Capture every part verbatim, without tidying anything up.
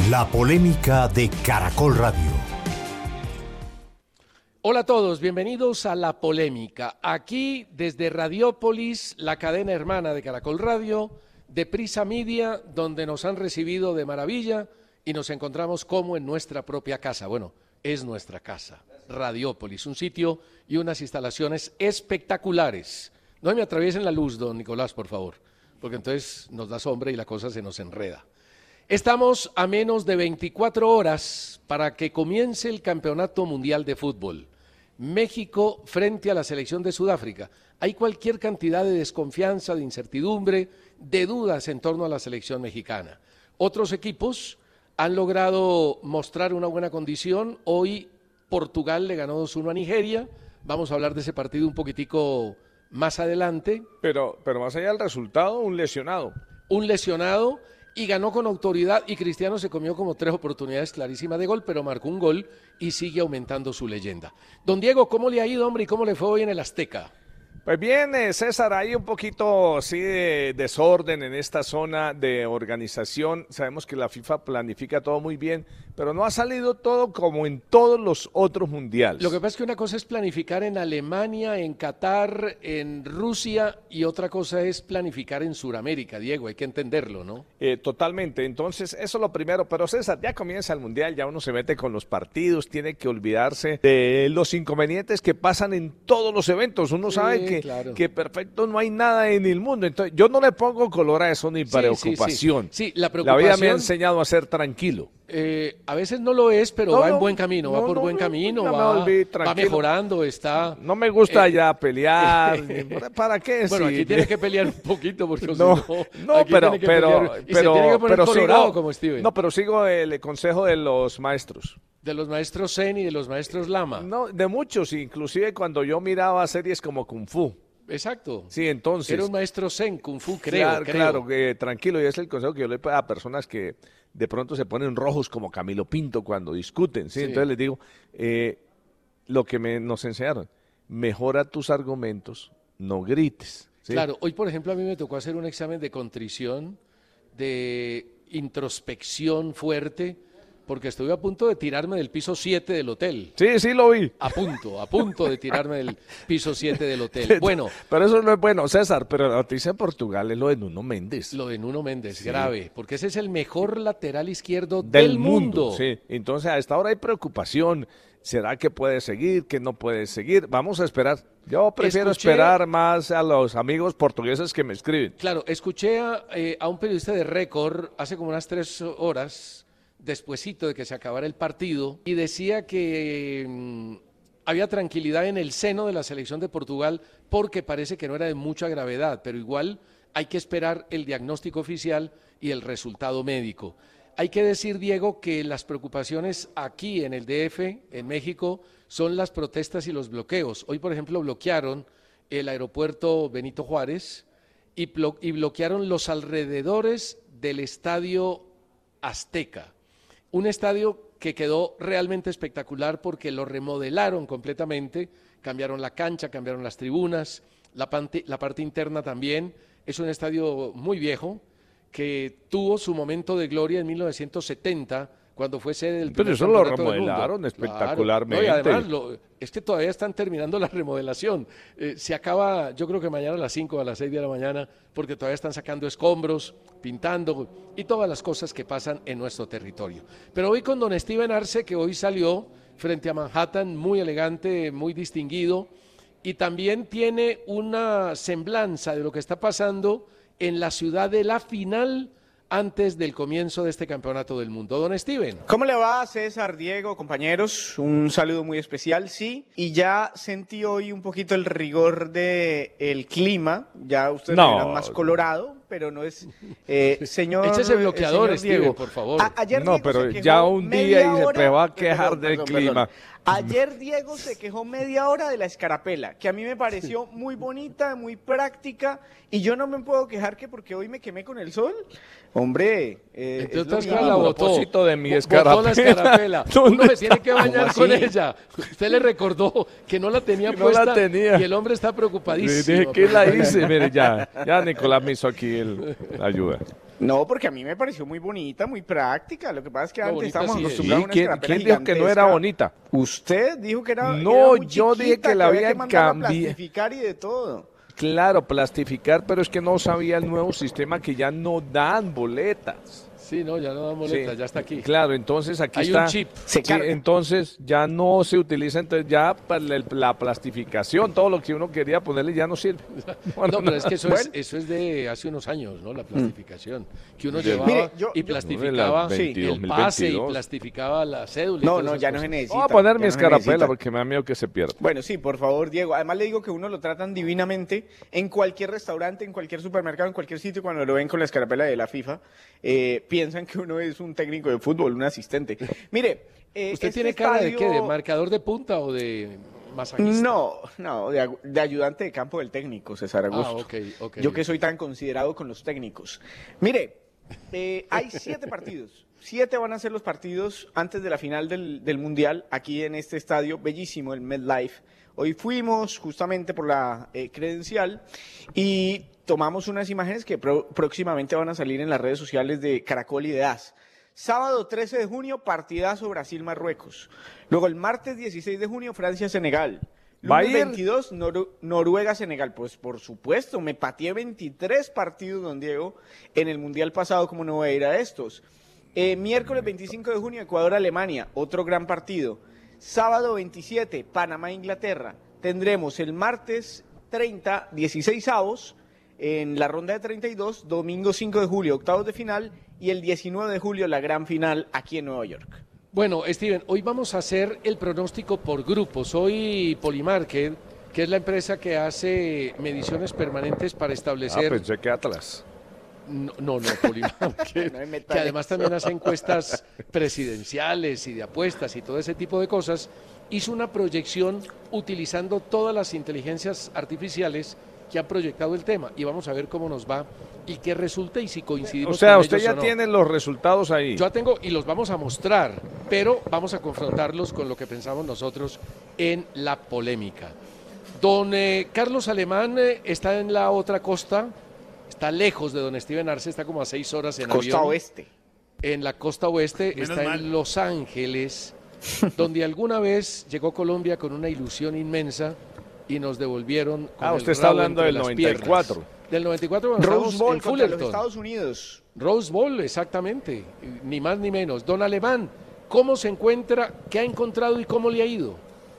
La polémica de Caracol Radio. Hola a todos, bienvenidos a La Polémica. Aquí desde Radiópolis, la cadena hermana de Caracol Radio, de Prisa Media, donde nos han recibido de maravilla y nos encontramos como en nuestra propia casa. Bueno, es nuestra casa, Radiópolis, un sitio y unas instalaciones espectaculares. No me atraviesen la luz, don Nicolás, por favor, porque entonces nos da sombra y la cosa se nos enreda. Estamos a menos de veinticuatro horas para que comience el Campeonato Mundial de Fútbol. México frente a la selección de Sudáfrica. Hay cualquier cantidad de desconfianza, de incertidumbre, de dudas en torno a la selección mexicana. Otros equipos han logrado mostrar una buena condición. Hoy Portugal le ganó dos uno a Nigeria. Vamos a hablar de ese partido un poquitico más adelante. Pero, pero más allá del resultado, un lesionado. Un lesionado. Y ganó con autoridad, y Cristiano se comió como tres oportunidades clarísimas de gol, pero marcó un gol y sigue aumentando su leyenda. Don Diego, ¿cómo le ha ido, hombre, y cómo le fue hoy en el Azteca? Pues bien, eh, César, hay un poquito sí de desorden en esta zona de organización. Sabemos que la FIFA planifica todo muy bien, pero no ha salido todo como en todos los otros mundiales. Lo que pasa es que una cosa es planificar en Alemania, en Qatar, en Rusia, y otra cosa es planificar en Sudamérica, Diego, hay que entenderlo, ¿no? Eh, totalmente, entonces eso es lo primero, pero César, ya comienza el mundial, ya uno se mete con los partidos, tiene que olvidarse de los inconvenientes que pasan en todos los eventos. Uno sí, sabe que Claro. que perfecto no hay nada en el mundo, entonces yo no le pongo color a eso ni sí, preocupación. Sí, sí. sí, la preocupación. La vida me ha enseñado a ser tranquilo. Eh, a veces no lo es, pero no, va en buen camino, no, va por no, buen camino, no, va, va mejorando, está... No me gusta eh, ya pelear, ¿para qué? Bueno, sí. aquí tiene que pelear un poquito, porque no, si no, no pero, pero, pelear, y pero, se tiene que poner pero colorado sigo, como Steven. No, pero sigo el consejo de los maestros. De los maestros Zen y de los maestros Lama. No, de muchos, inclusive cuando yo miraba series como Kung Fu. Exacto. Sí, entonces. Era un maestro Zen, Kung Fu, creo. Claro, creo. claro que tranquilo, y es el consejo que yo le doy a personas que de pronto se ponen rojos como Camilo Pinto cuando discuten, ¿sí? sí. Entonces les digo, eh, lo que me, nos enseñaron, mejora tus argumentos, no grites. ¿Sí? Claro, hoy por ejemplo a mí me tocó hacer un examen de contrición, de introspección fuerte, porque estuve a punto de tirarme del piso siete del hotel. Sí, sí lo vi. A punto, a punto de tirarme del piso siete del hotel. Bueno. Pero eso no es bueno, César, pero la noticia de Portugal es lo de Nuno Méndez. Lo de Nuno Méndez, sí. Grave, porque ese es el mejor lateral izquierdo del, del mundo. mundo. Sí, entonces a esta hora hay preocupación. ¿Será que puede seguir, que no puede seguir? Vamos a esperar. Yo prefiero escuché, esperar más a los amigos portugueses que me escriben. Claro, escuché a, eh, a un periodista de Récord hace como unas tres horas... despuesito de que se acabara el partido, y decía que mmm, había tranquilidad en el seno de la selección de Portugal porque parece que no era de mucha gravedad, pero igual hay que esperar el diagnóstico oficial y el resultado médico. Hay que decir, Diego, que las preocupaciones aquí en el D F, en México, son las protestas y los bloqueos. Hoy, por ejemplo, bloquearon el aeropuerto Benito Juárez y, blo- y bloquearon los alrededores del Estadio Azteca. Un estadio que quedó realmente espectacular porque lo remodelaron completamente, cambiaron la cancha, cambiaron las tribunas, la parte, la parte interna también. Es un estadio muy viejo que tuvo su momento de gloria en mil novecientos setenta, cuando fue sede del Pero eso lo remodelaron espectacularmente. Claro. No, y además, lo, es que todavía están terminando la remodelación. Eh, se acaba, yo creo que mañana a las cinco o a las seis de la mañana, porque todavía están sacando escombros, pintando y todas las cosas que pasan en nuestro territorio. Pero hoy con don Steven Arce, que hoy salió frente a Manhattan, muy elegante, muy distinguido, y también tiene una semblanza de lo que está pasando en la ciudad de la final antes del comienzo de este campeonato del mundo. Don Steven. ¿Cómo le va, César, Diego, compañeros? Un saludo muy especial, sí. Y ya sentí hoy un poquito el rigor del clima. Ya ustedes no. me verán más colorado, pero no es... Eh, señor Échese bloqueador, señor Steven, Diego, por favor. A, ayer no, Diego pero se ya un día y se te va a quejar perdón, del perdón, clima. Perdón. Ayer Diego se quejó media hora de la escarapela, que a mí me pareció muy bonita, muy práctica, y yo no me puedo quejar que porque hoy me quemé con el sol. Hombre, eh, entonces es la botó. propósito de mi escarapela. Botó la escarapela. Uno se tiene que bañar con así? ella. Usted le recordó que no la tenía no puesta la tenía. y el hombre está preocupadísimo. Dije, ¿qué la hice? Mire, ya, ya Nicolás me hizo aquí el ayuda. No, porque a mí me pareció muy bonita, muy práctica. Lo que pasa es que No, antes bonita estábamos sí es. acostumbrados Sí, a una ¿quién, escarapela quién dijo que no era gigantesca. bonita? Usted dijo que era, No, era muy yo dije chiquita, que la había habían que mandarla a cambi- plastificar y de todo. Claro, plastificar, pero es que no sabía el nuevo sistema que ya no dan boletas. Sí, no, ya no da boleta, Sí, ya está aquí. Claro, entonces aquí Hay está. un chip. Se Sí, carga. entonces ya no se utiliza, entonces ya para la, la plastificación, todo lo que uno quería ponerle ya no sirve. No, pero es que eso, Bueno. es, eso es de hace unos años, ¿no? La plastificación. Que uno De- llevaba Mire, yo- y yo- plastificaba Sí. el pase y veintidós. plastificaba la cédula. y No, todas no, esas ya no cosas. se necesita. Voy a poner ya mi no se escarapela necesita. porque me da miedo que se pierda. Bueno, sí, por favor, Diego. Además le digo que uno lo tratan divinamente en cualquier restaurante, en cualquier supermercado, en cualquier sitio, cuando lo ven con la escarapela de la FIFA, eh, piensan que uno es un técnico de fútbol, un asistente. Mire, eh, ¿Usted este tiene cara de estadio- qué? ¿De marcador de punta o de masajista? No, no, de, agu- de ayudante de campo del técnico, César Augusto. Ah, ok, ok. Yo que soy tan considerado con los técnicos. Mire, eh, hay siete partidos. Siete van a ser los partidos antes de la final del, del Mundial, aquí en este estadio bellísimo, el MetLife. Hoy fuimos justamente por la eh, credencial y tomamos unas imágenes que pro- próximamente van a salir en las redes sociales de Caracol y de A S. Sábado trece de junio, partidazo Brasil-Marruecos. Luego el martes dieciséis de junio, Francia-Senegal. ¿Va a Lunes ir? veintidós, Noru- Noruega-Senegal. Pues por supuesto, me pateé veintitrés partidos, don Diego, en el Mundial pasado, como no voy a ir a estos. Eh, miércoles veinticinco de junio, Ecuador-Alemania, otro gran partido. Sábado veintisiete, Panamá-Inglaterra. Tendremos el martes treinta, dieciséis avos en la ronda de treinta y dos, domingo cinco de julio, octavos de final, y el diecinueve de julio, la gran final aquí en Nueva York. Bueno, Steven, hoy vamos a hacer el pronóstico por grupos. Hoy Polymarket, que es la empresa que hace mediciones permanentes para Ah, establecer... pensé que Atlas. No, no, no, Polymarket, No me metan que además eso. también hace encuestas presidenciales y de apuestas y todo ese tipo de cosas, hizo una proyección utilizando todas las inteligencias artificiales que han proyectado el tema y vamos a ver cómo nos va y qué resulta y si coincidimos O sea, con usted ellos ya o no. tiene los resultados ahí. Yo ya tengo y los vamos a mostrar, pero vamos a confrontarlos con lo que pensamos nosotros en la polémica. Don eh, Carlos Alemán eh, está en la otra costa, está lejos de don Steven Arce, está como a seis horas en Costa avión. Oeste. En la costa oeste, Menos está mal. en Los Ángeles, donde alguna vez llegó Colombia con una ilusión inmensa y nos devolvieron con Ah, el usted está rabo hablando entre del las noventa y cuatro. piernas. Del noventa y cuatro cuando Rose estábamos Bowl en contra los Fullerton. Estados Unidos. Rose Bowl, exactamente, ni más ni menos. Don Alemán, ¿cómo se encuentra? ¿Qué ha encontrado y cómo le ha ido?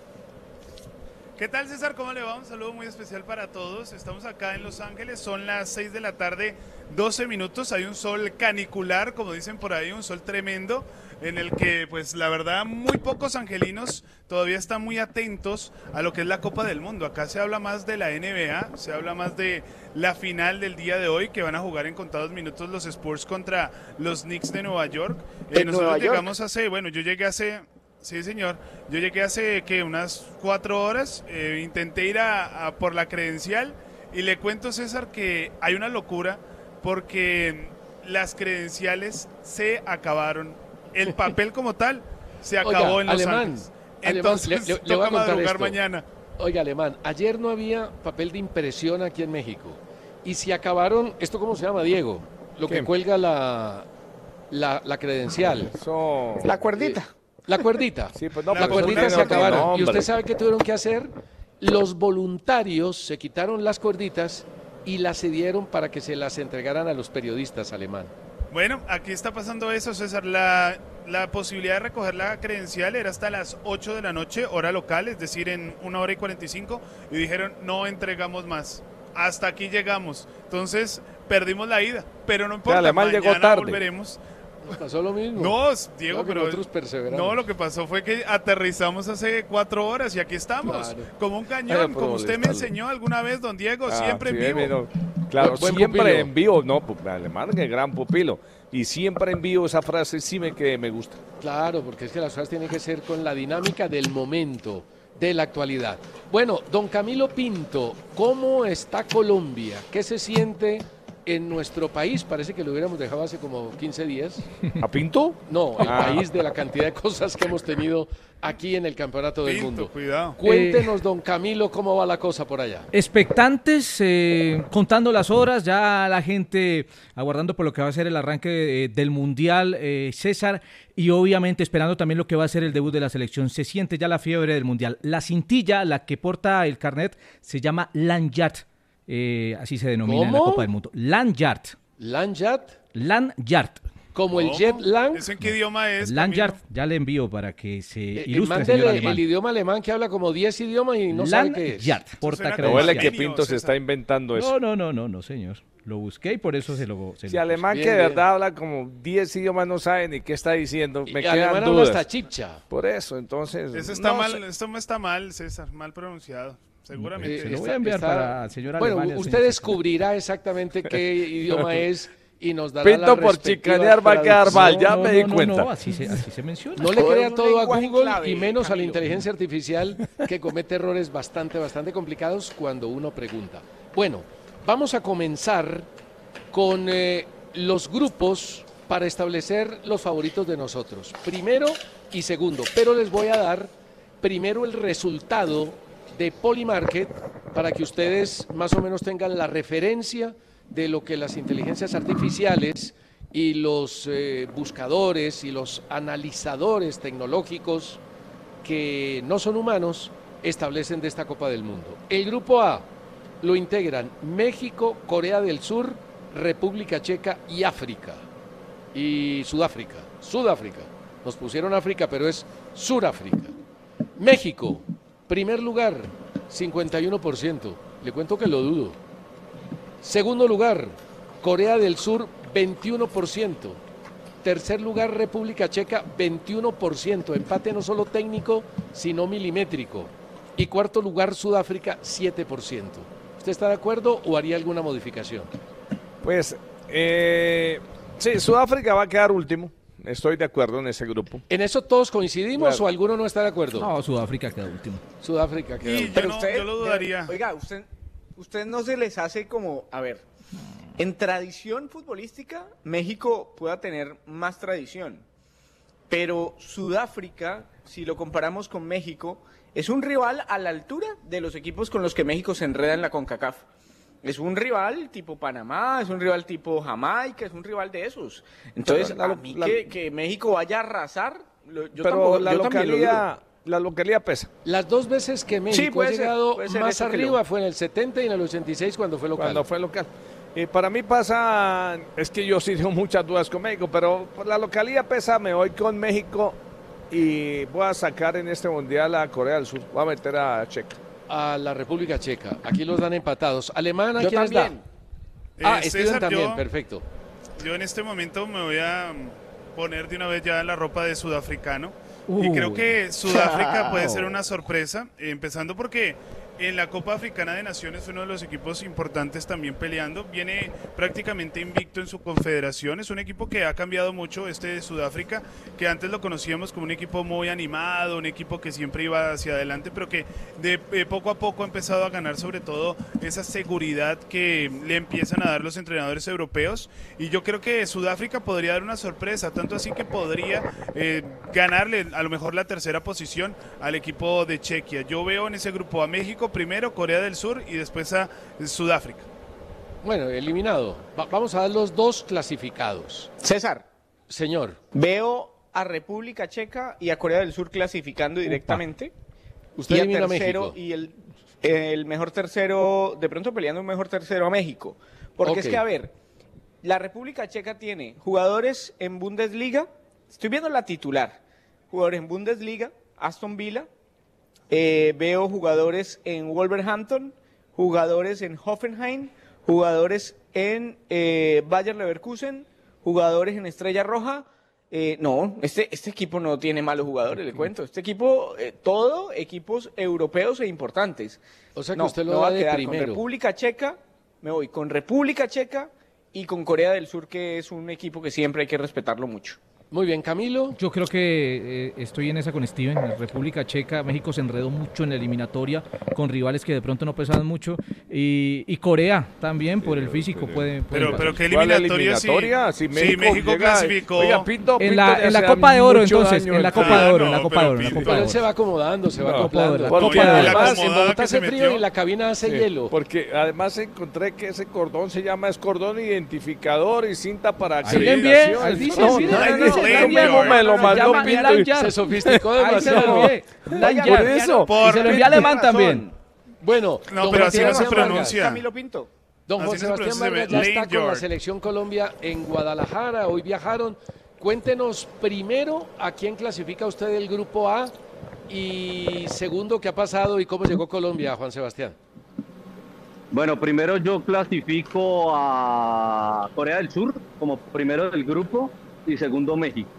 ¿Qué tal, César? ¿Cómo le va? Un saludo muy especial para todos. Estamos acá en Los Ángeles, son las seis de la tarde, doce minutos. Hay un sol canicular, como dicen por ahí, un sol tremendo, en el que, pues, la verdad, muy pocos angelinos todavía están muy atentos a lo que es la Copa del Mundo. Acá se habla más de la N B A, se habla más de la final del día de hoy, que van a jugar en contados minutos los Spurs contra los Knicks de Nueva York. Eh, ¿En nosotros Nueva York? llegamos hace, bueno, yo llegué hace... Sí, señor. Yo llegué hace que unas cuatro horas, eh, intenté ir a, a por la credencial y le cuento, César, que hay una locura porque las credenciales se acabaron. El papel como tal se acabó Oiga, en Los Alemán, Ángeles. Alemán, Entonces le- le- le voy a toca contar madrugar esto. mañana. Oiga, Alemán, ayer no había papel de impresión aquí en México. Y si acabaron, ¿esto cómo se llama, Diego? Lo que ¿Qué? cuelga la, la, la credencial. Eso... La cuerdita. La cuerdita. Sí, pues no, la pero cuerdita eso se tiene otro acabaron. ¿Y nombre. usted sabe qué tuvieron que hacer? Los voluntarios se quitaron las cuerditas y las cedieron para que se las entregaran a los periodistas, Alemán. Bueno, aquí está pasando eso, César. La, la posibilidad de recoger la credencial era hasta las ocho de la noche, hora local, es decir, en una hora y cuarenta y cinco, y dijeron, no entregamos más. Hasta aquí llegamos. Entonces, perdimos la ida, pero no importa, Alemán mañana llegó tarde. volveremos. Nos pasó lo mismo. No, Diego, Creo que pero nosotros perseveramos. no, lo que pasó fue que aterrizamos hace cuatro horas y aquí estamos, Claro. como un Ay, cañón, por como usted me molestarlo. enseñó alguna vez, don Diego, Ah, siempre sí, en vivo. mira, claro, Buen siempre pupilo. en vivo. No, pu- Alemán, que gran pupilo. Y siempre en vivo esa frase sí me, que me gusta. Claro, porque es que las cosas tienen que ser con la dinámica del momento, de la actualidad. Bueno, don Camilo Pinto, ¿cómo está Colombia? ¿Qué se siente en nuestro país, parece que lo hubiéramos dejado hace como quince días. ¿A Pinto? No, el Ah. país de la cantidad de cosas que hemos tenido aquí en el Campeonato del Pinto, Mundo. cuidado. Cuéntenos, don Camilo, cómo va la cosa por allá. Expectantes, eh, contando las horas, ya la gente aguardando por lo que va a ser el arranque eh, del Mundial, eh, César, y obviamente esperando también lo que va a ser el debut de la selección. Se siente ya la fiebre del Mundial. La cintilla, la que porta el carnet, se llama Lanyard, eh, así se denomina en la ¿Cómo? Copa del Mundo. Lanyard, Lanyard, Lanyard. como el ¿Cómo? jet lang. ¿Eso en qué idioma es? Lanyard, Camilo? ya le envío para que se Eh, ilustre, mándele señor alemán. el idioma alemán que habla como diez idiomas y no sabe qué es. Lanyard, porta suena No como huele credencial. que genio, Pinto se César. está inventando eso. No, no, no, no, no, señor. Lo busqué y por eso se lo... Se Si lo alemán Bien, que de bien. verdad habla como diez idiomas no sabe ni qué está diciendo, me Y quedan alemán habla dudas. hasta chipcha. Por eso, entonces... Eso está no mal, sé. esto está mal, César, mal pronunciado. Seguramente. Eh, Se lo está- voy a enviar está- para el señor Bueno, Alemania, usted señor. descubrirá exactamente qué idioma es y nos dará Pinto la por respectiva chicanear va a quedar traducción. mal, ya No, me no, di no, cuenta. No, así se, así se menciona. No le Todo crea es un todo a lenguaje en Google clave, y menos a la Camilo. inteligencia artificial que comete errores bastante, bastante complicados cuando uno pregunta. Bueno, vamos a comenzar con eh, los grupos para establecer los favoritos de nosotros. Primero y segundo, pero les voy a dar primero el resultado de Polymarket para que ustedes más o menos tengan la referencia de lo que las inteligencias artificiales y los eh, buscadores y los analizadores tecnológicos que no son humanos establecen de esta Copa del Mundo. El grupo A lo integran México, Corea del Sur, República Checa y África. Y Sudáfrica. Sudáfrica. Nos pusieron África, pero es Suráfrica. México, primer lugar, cincuenta y uno por ciento. Le cuento que lo dudo. Segundo lugar, Corea del Sur, veintiuno por ciento. Tercer lugar, República Checa, veintiuno por ciento. Empate no solo técnico, sino milimétrico. Y cuarto lugar, Sudáfrica, siete por ciento. ¿Usted está de acuerdo o haría alguna modificación? Pues, eh, sí, Sudáfrica va a quedar último. Estoy de acuerdo en ese grupo. ¿En eso todos coincidimos Claro. o alguno no está de acuerdo? No, Sudáfrica queda último. Sudáfrica queda Y último. yo, Pero no, usted, yo lo dudaría. Oiga, usted, usted no se les hace como, a ver, en tradición futbolística, México pueda tener más tradición, pero Sudáfrica, si lo comparamos con México, es un rival a la altura de los equipos con los que México se enreda en la CONCACAF. Es un rival tipo Panamá, es un rival tipo Jamaica, es un rival de esos. Entonces, Pero la- a mí la- que, que México vaya a arrasar, lo- yo Pero tampoco- la yo también lo dudo. localidad, la localidad pesa. Las dos veces que México puede ha ser, llegado puede ser más eso que arriba lo- fue en el setenta y en el ochenta y seis cuando fue local. Cuando fue local. Eh, para mí pasa, es que yo sí tengo muchas dudas con México, pero por la localidad pesa, me voy con México y voy a sacar en este mundial a Corea del Sur. Voy a meter a Checa. A la República Checa. Aquí los dan empatados. Alemana, Yo ¿quiénes también. da? Ah, Eh, Steven César, también, yo- perfecto. Yo en este momento me voy a mm, poner de una vez ya la ropa de sudafricano. Y Uh. creo que Sudáfrica puede ser una sorpresa, eh, empezando porque en la Copa Africana de Naciones uno de los equipos importantes también peleando. Viene prácticamente invicto en su confederación. Es un equipo que ha cambiado mucho, este de Sudáfrica, que antes lo conocíamos como un equipo muy animado, un equipo que siempre iba hacia adelante, pero que de eh, poco a poco ha empezado a ganar sobre todo esa seguridad que le empiezan a dar los entrenadores europeos. Y yo creo que Sudáfrica podría dar una sorpresa, tanto así que podría eh, ganarle a lo mejor la tercera posición al equipo de Chequia. Yo veo en ese grupo a México primero, Corea del Sur y después a Sudáfrica. Bueno, eliminado. Va- vamos a dar los dos clasificados. César, Señor, veo a República Checa y a Corea del Sur clasificando directamente. usted y a elimina a tercero México. y el, el mejor tercero, de pronto peleando un mejor tercero a México. Porque es Ok. que, a ver, la República Checa tiene jugadores en Bundesliga, estoy viendo la titular, jugadores en Bundesliga, Aston Villa, eh, veo jugadores en Wolverhampton, jugadores en Hoffenheim, jugadores en eh, Bayer Leverkusen, jugadores en Estrella Roja. Eh, no, este, este equipo no tiene malos jugadores, le cuento. Este equipo, eh, todo equipos europeos e importantes. O sea que No, usted lo me da voy a de quedar primero. con República Checa, me voy con República Checa y con Corea del Sur, que es un equipo que siempre hay que respetarlo mucho. Muy bien, Camilo. Yo creo que eh, estoy en esa con Steven. En República Checa, México se enredó mucho en la eliminatoria con rivales que de pronto no pesaban mucho. Y, y Corea también, por el físico, pero, puede, puede Pero, pasar. pero qué ¿Cuál eliminatoria, sí. Si México, sí, México llega- clasificó. Oiga, Pinto, En Pinto la, le en la hace Copa de Oro, mucho entonces, daño en la el Copa tema. de Oro, en no, la Copa pero de Oro, en la Pinto. Copa Pero de él se Oro. va acomodando, se va No, acoplando. la Porque Copa de Oro. además, en acomodada Bogotá que se hace frío metió. y en la cabina hace Sí, hielo. porque además encontré que ese cordón se llama, es cordón identificador y cinta para Ahí le envié, acreditación. ahí dice, No, sí, no, no, no, no, no, no, no, Lanyard. no, me lo Se mandó llama Pinto. Lanyard. Se sofisticó Ahí se lo demasiado. envié. Lanyard. Por eso. Y se lo envié alemán también. Bueno, No, don pero Juan así no se Sebastián Vargas. pronuncia. Camilo Pinto. Don Así Juan se Sebastián pronuncia, Vargas ya se ve está con la Lanyard. Selección Colombia en Guadalajara. Hoy viajaron. Cuéntenos primero a quién clasifica usted del Grupo A y segundo qué ha pasado y cómo llegó Colombia, Juan Sebastián. Bueno, primero yo clasifico a Corea del Sur como primero del grupo y segundo México.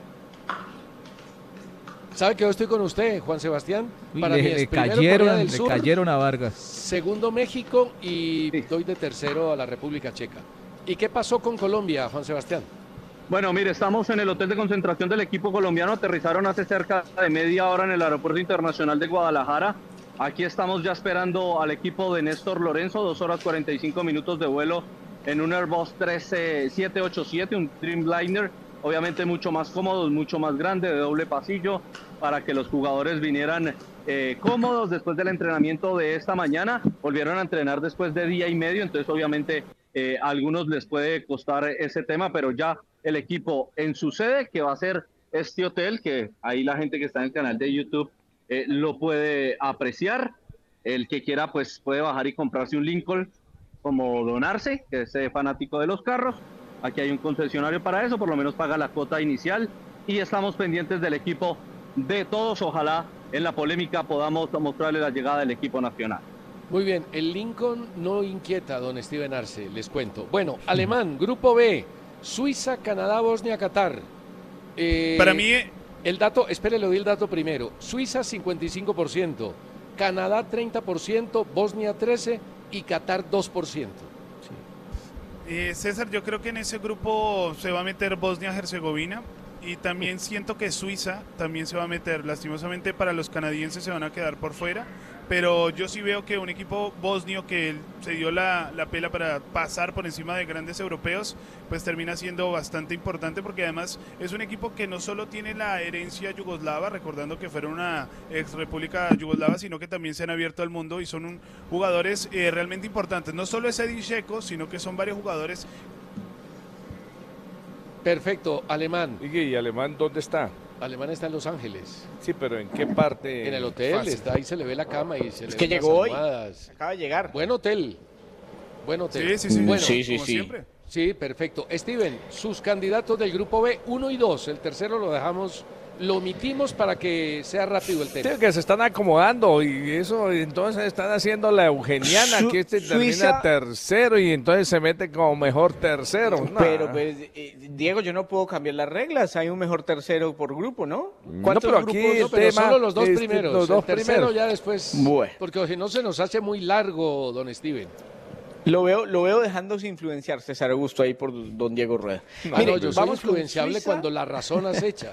¿Sabe que yo estoy con usted, Juan Sebastián? Uy, Para le, mí es le primero cayeron, Corea del le Sur, cayeron a Vargas. segundo México y Sí. doy de tercero a la República Checa. ¿Y qué pasó con Colombia, Juan Sebastián? Bueno, mire, estamos en el hotel de concentración del equipo colombiano. Aterrizaron hace cerca de media hora en el Aeropuerto Internacional de Guadalajara. Aquí estamos ya esperando al equipo de Néstor Lorenzo, dos horas cuarenta y cinco minutos de vuelo en un Airbus siete ochenta y siete, un Dreamliner, obviamente mucho más cómodos, mucho más grande, de doble pasillo, para que los jugadores vinieran eh, cómodos después del entrenamiento de esta mañana. Volvieron a entrenar después de día y medio, entonces obviamente eh, a algunos les puede costar ese tema, pero ya el equipo en su sede, que va a ser este hotel, que ahí la gente que está en el canal de YouTube eh, lo puede apreciar. El que quiera pues puede bajar y comprarse un Lincoln como donarse, que es eh, fanático de los carros. Aquí hay un concesionario para eso, por lo menos paga la cuota inicial y estamos pendientes del equipo de todos. Ojalá en la polémica podamos mostrarle la llegada del equipo nacional. Muy bien, el Lincoln no inquieta a don Steven Arce, les cuento. Bueno, alemán, Grupo B, Suiza, Canadá, Bosnia, Qatar. Eh, Para mí, el dato, espere, le doy el dato primero. Suiza cincuenta y cinco por ciento, Canadá treinta por ciento, Bosnia trece por ciento y Qatar dos por ciento. eh, César, yo creo que en ese grupo se va a meter Bosnia-Herzegovina y también siento que Suiza también se va a meter. Lastimosamente para los canadienses se van a quedar por fuera, pero yo sí veo que un equipo bosnio que se dio la, la pela para pasar por encima de grandes europeos, pues termina siendo bastante importante, porque además es un equipo que no solo tiene la herencia yugoslava, recordando que fueron una ex república yugoslava, sino que también se han abierto al mundo y son un, jugadores eh, realmente importantes. No solo es Edin Dzeko, sino que son varios jugadores. Perfecto, alemán. Oye, ¿y Alemán dónde está? Alemán está en Los Ángeles, Sí, pero ¿en qué parte? en el hotel, Fácil. está ahí, se le ve la cama y se le Es que ven las llegó hoy. almohadas. Acaba de llegar. Buen hotel, buen hotel. Sí, sí, sí. Bueno, Sí, sí, como sí. siempre. sí, perfecto. Steven, sus candidatos del Grupo B, uno y dos, el tercero lo dejamos, lo omitimos para que sea rápido el tema. Sí, que se están acomodando y eso, y entonces están haciendo la eugeniana, Su- que este Suiza- termina tercero y entonces se mete como mejor tercero. Nah. Pero, pues, eh, Diego, yo no puedo cambiar las reglas. Hay un mejor tercero por grupo, ¿no? No, pero aquí No, el pero tema solo los dos es primeros. los dos el tercero primeros. ya después. Bueno. Porque si no se nos hace muy largo, don Steven. Lo veo, lo veo dejándose influenciar César Augusto ahí por don Diego Rueda. Ah, Mire, no, yo soy vamos con influenciable Suiza, cuando la razón acecha.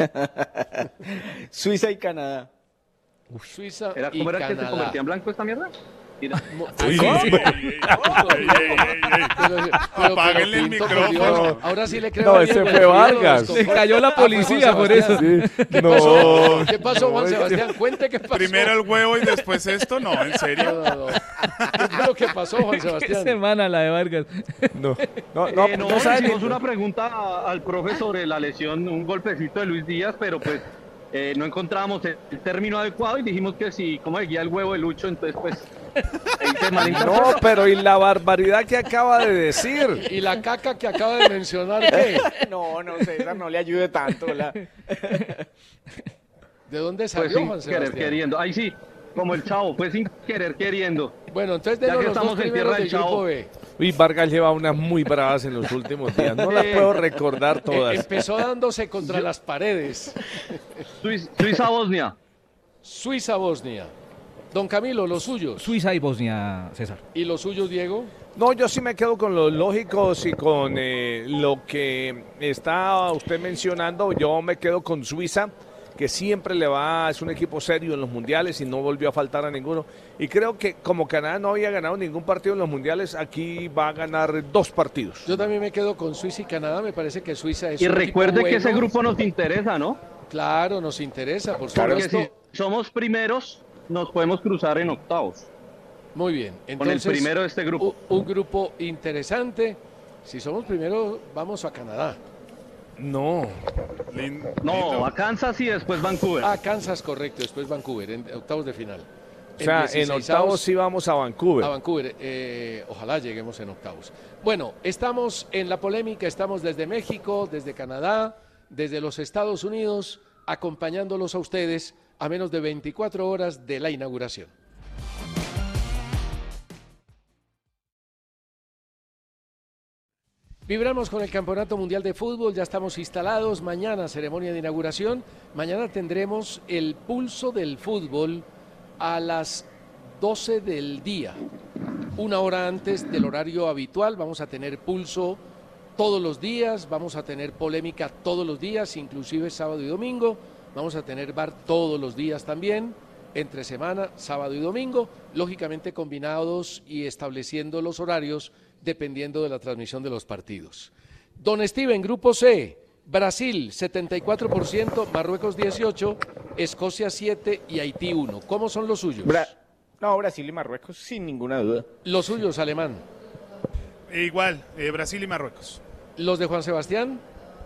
Suiza y Canadá. Suiza ¿Era y cómo era que se Canadá. convertía en blanco esta mierda? Mira. Uy, ey, ey, ey, ey, ey, ey. Pero- pero- Apáguenle el Pinto, por micrófono. Dios, ahora sí le creo. No, a ese Diego, fue el frío Vargas. nos Se confort- cayó la Ah, fue policía Juan por eso. Sebastián. ¿Qué No. pasó? ¿Qué pasó, Juan No, es que- Sebastián? Cuente qué pasó. Primero el huevo y después esto, no, en No, serio. no, no. ¿Qué fue lo que pasó, Juan Qué Sebastián? semana la de Vargas. No, no, no, Eh, no, no saben hicimos ni- una pregunta a- al profe sobre la lesión, un golpecito de Luis Díaz, pero pues eh, no encontrábamos el, el término adecuado y dijimos que si, como seguía el huevo de Lucho, entonces pues ahí se malinterpretó. No, pero y la barbaridad que acaba de decir. Y la caca que acaba de mencionar, ¿qué? No, no, César, no le ayude tanto. La... ¿De dónde Pues salió, sin Juan querer Sebastián? queriendo. Ahí sí, como el chavo, fue sin querer queriendo. Bueno, entonces Ya denos que los dos estamos en primeros tierra del del Grupo Chavo. B. Uy, Vargas lleva unas muy bravas en los últimos días. No las puedo recordar Eh, todas. empezó dándose contra las paredes. Suiza, Suiza-Bosnia. Suiza-Bosnia. Don Camilo, los suyos. Suiza y Bosnia, César. ¿Y los suyos, Diego? No, yo sí me quedo con los lógicos y con eh, lo que está usted mencionando. Yo me quedo con Suiza, que siempre le va, es un equipo serio en los mundiales y no volvió a faltar a ninguno. Y creo que como Canadá no había ganado ningún partido en los mundiales, aquí va a ganar dos partidos. Yo también me quedo con Suiza y Canadá, me parece que Suiza es y un recuerde equipo que ese bueno. grupo nos interesa, ¿no? Claro, nos interesa, por Porque supuesto. si somos primeros, nos podemos cruzar en octavos. Muy bien. Con el primero de este grupo. Un, un grupo interesante. Si somos primeros, vamos a Canadá. No. Lin- No, lindo. a Kansas y después Vancouver. Ah, Kansas, correcto. Después Vancouver, en octavos de final. O sea, en dieciseisavos octavos sí vamos a Vancouver. A Vancouver. Eh, ojalá lleguemos en octavos. Bueno, estamos en la polémica. Estamos desde México, desde Canadá, desde los Estados Unidos, acompañándolos a ustedes a menos de veinticuatro horas de la inauguración. Vibramos con el Campeonato Mundial de Fútbol, ya estamos instalados, mañana ceremonia de inauguración, mañana tendremos el pulso del fútbol a las doce del día, una hora antes del horario habitual, vamos a tener pulso todos los días, vamos a tener polémica todos los días, inclusive sábado y domingo, vamos a tener bar todos los días también, entre semana, sábado y domingo, lógicamente combinados y estableciendo los horarios dependiendo de la transmisión de los partidos. Don Steven, Grupo C, Brasil setenta y cuatro por ciento, Marruecos dieciocho por ciento, Escocia siete por ciento y Haití uno por ciento. ¿Cómo son los suyos? Bra- no, Brasil y Marruecos, sin ninguna duda. Los suyos, Alemán. E igual, eh, Brasil y Marruecos. Los de Juan Sebastián,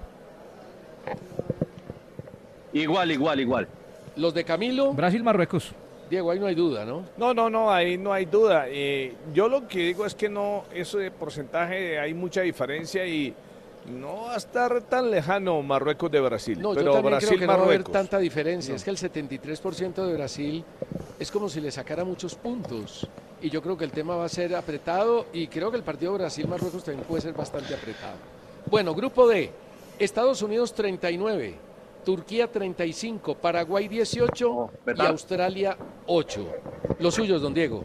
Igual, igual, igual. los de Camilo. Brasil, Marruecos. Diego, ahí no hay duda, ¿no? No, no, no, ahí no hay duda. Eh, yo lo que digo es que no, eso de porcentaje hay mucha diferencia y no va a estar tan lejano Marruecos de Brasil. No, pero yo también Brasil, creo que no va a haber Marruecos. tanta diferencia. Es que el setenta y tres por ciento de Brasil es como si le sacara muchos puntos. Y yo creo que el tema va a ser apretado y creo que el partido Brasil-Marruecos también puede ser bastante apretado. Bueno, Grupo D, Estados Unidos treinta y nueve, Turquía treinta y cinco, Paraguay dieciocho Oh, y ¿verdad? Australia ocho. Los suyos, don Diego.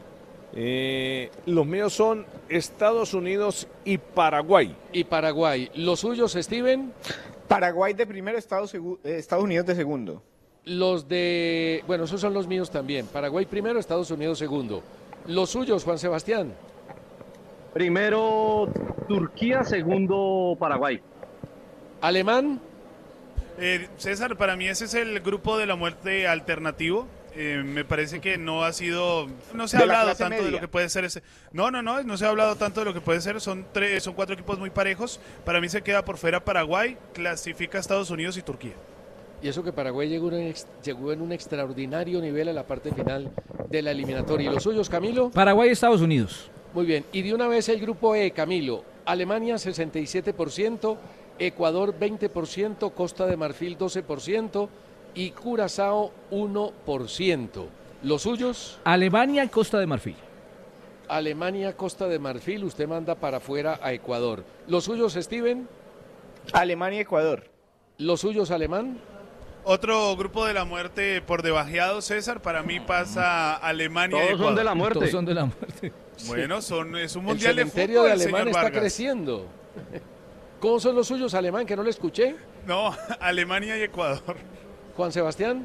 Eh, los míos son Estados Unidos y Paraguay. Y Paraguay. Los suyos, Steven. Paraguay de primero, Estados, segu- eh, Estados Unidos de segundo. Los de... Bueno, esos son los míos también. Paraguay primero, Estados Unidos segundo. Los suyos, Juan Sebastián. Primero Turquía, segundo Paraguay. Alemán. Eh, César, para mí ese es el grupo de la muerte alternativo. Eh, me parece que no ha sido, no se ha De la hablado clase tanto de media. lo que puede ser ese. No, no, no, no se ha hablado tanto de lo que puede ser. Son tres, son cuatro equipos muy parejos. Para mí se queda por fuera Paraguay, clasifica Estados Unidos y Turquía. Y eso que Paraguay llegó en, un ex- llegó en un extraordinario nivel a la parte final de la eliminatoria. ¿Y los suyos, Camilo? Paraguay, Estados Unidos. Muy bien. Y de una vez el grupo E, Camilo. Alemania sesenta y siete por ciento, Ecuador veinte por ciento, Costa de Marfil doce por ciento y Curazao uno por ciento. ¿Los suyos? Alemania y Costa de Marfil. Alemania, Costa de Marfil, usted manda para afuera a Ecuador. ¿Los suyos, Steven? Alemania y Ecuador. ¿Los suyos, Alemán? Otro grupo de la muerte por debajeado, César. Para mí pasa Alemania y Todos son Ecuador. de la muerte. Todos son de la muerte. Bueno, son, es un El mundial de cementerio fútbol, de Alemán señor está Vargas. creciendo. ¿Cómo son los suyos, Alemán, que no le escuché? No, Alemania y Ecuador. Juan Sebastián,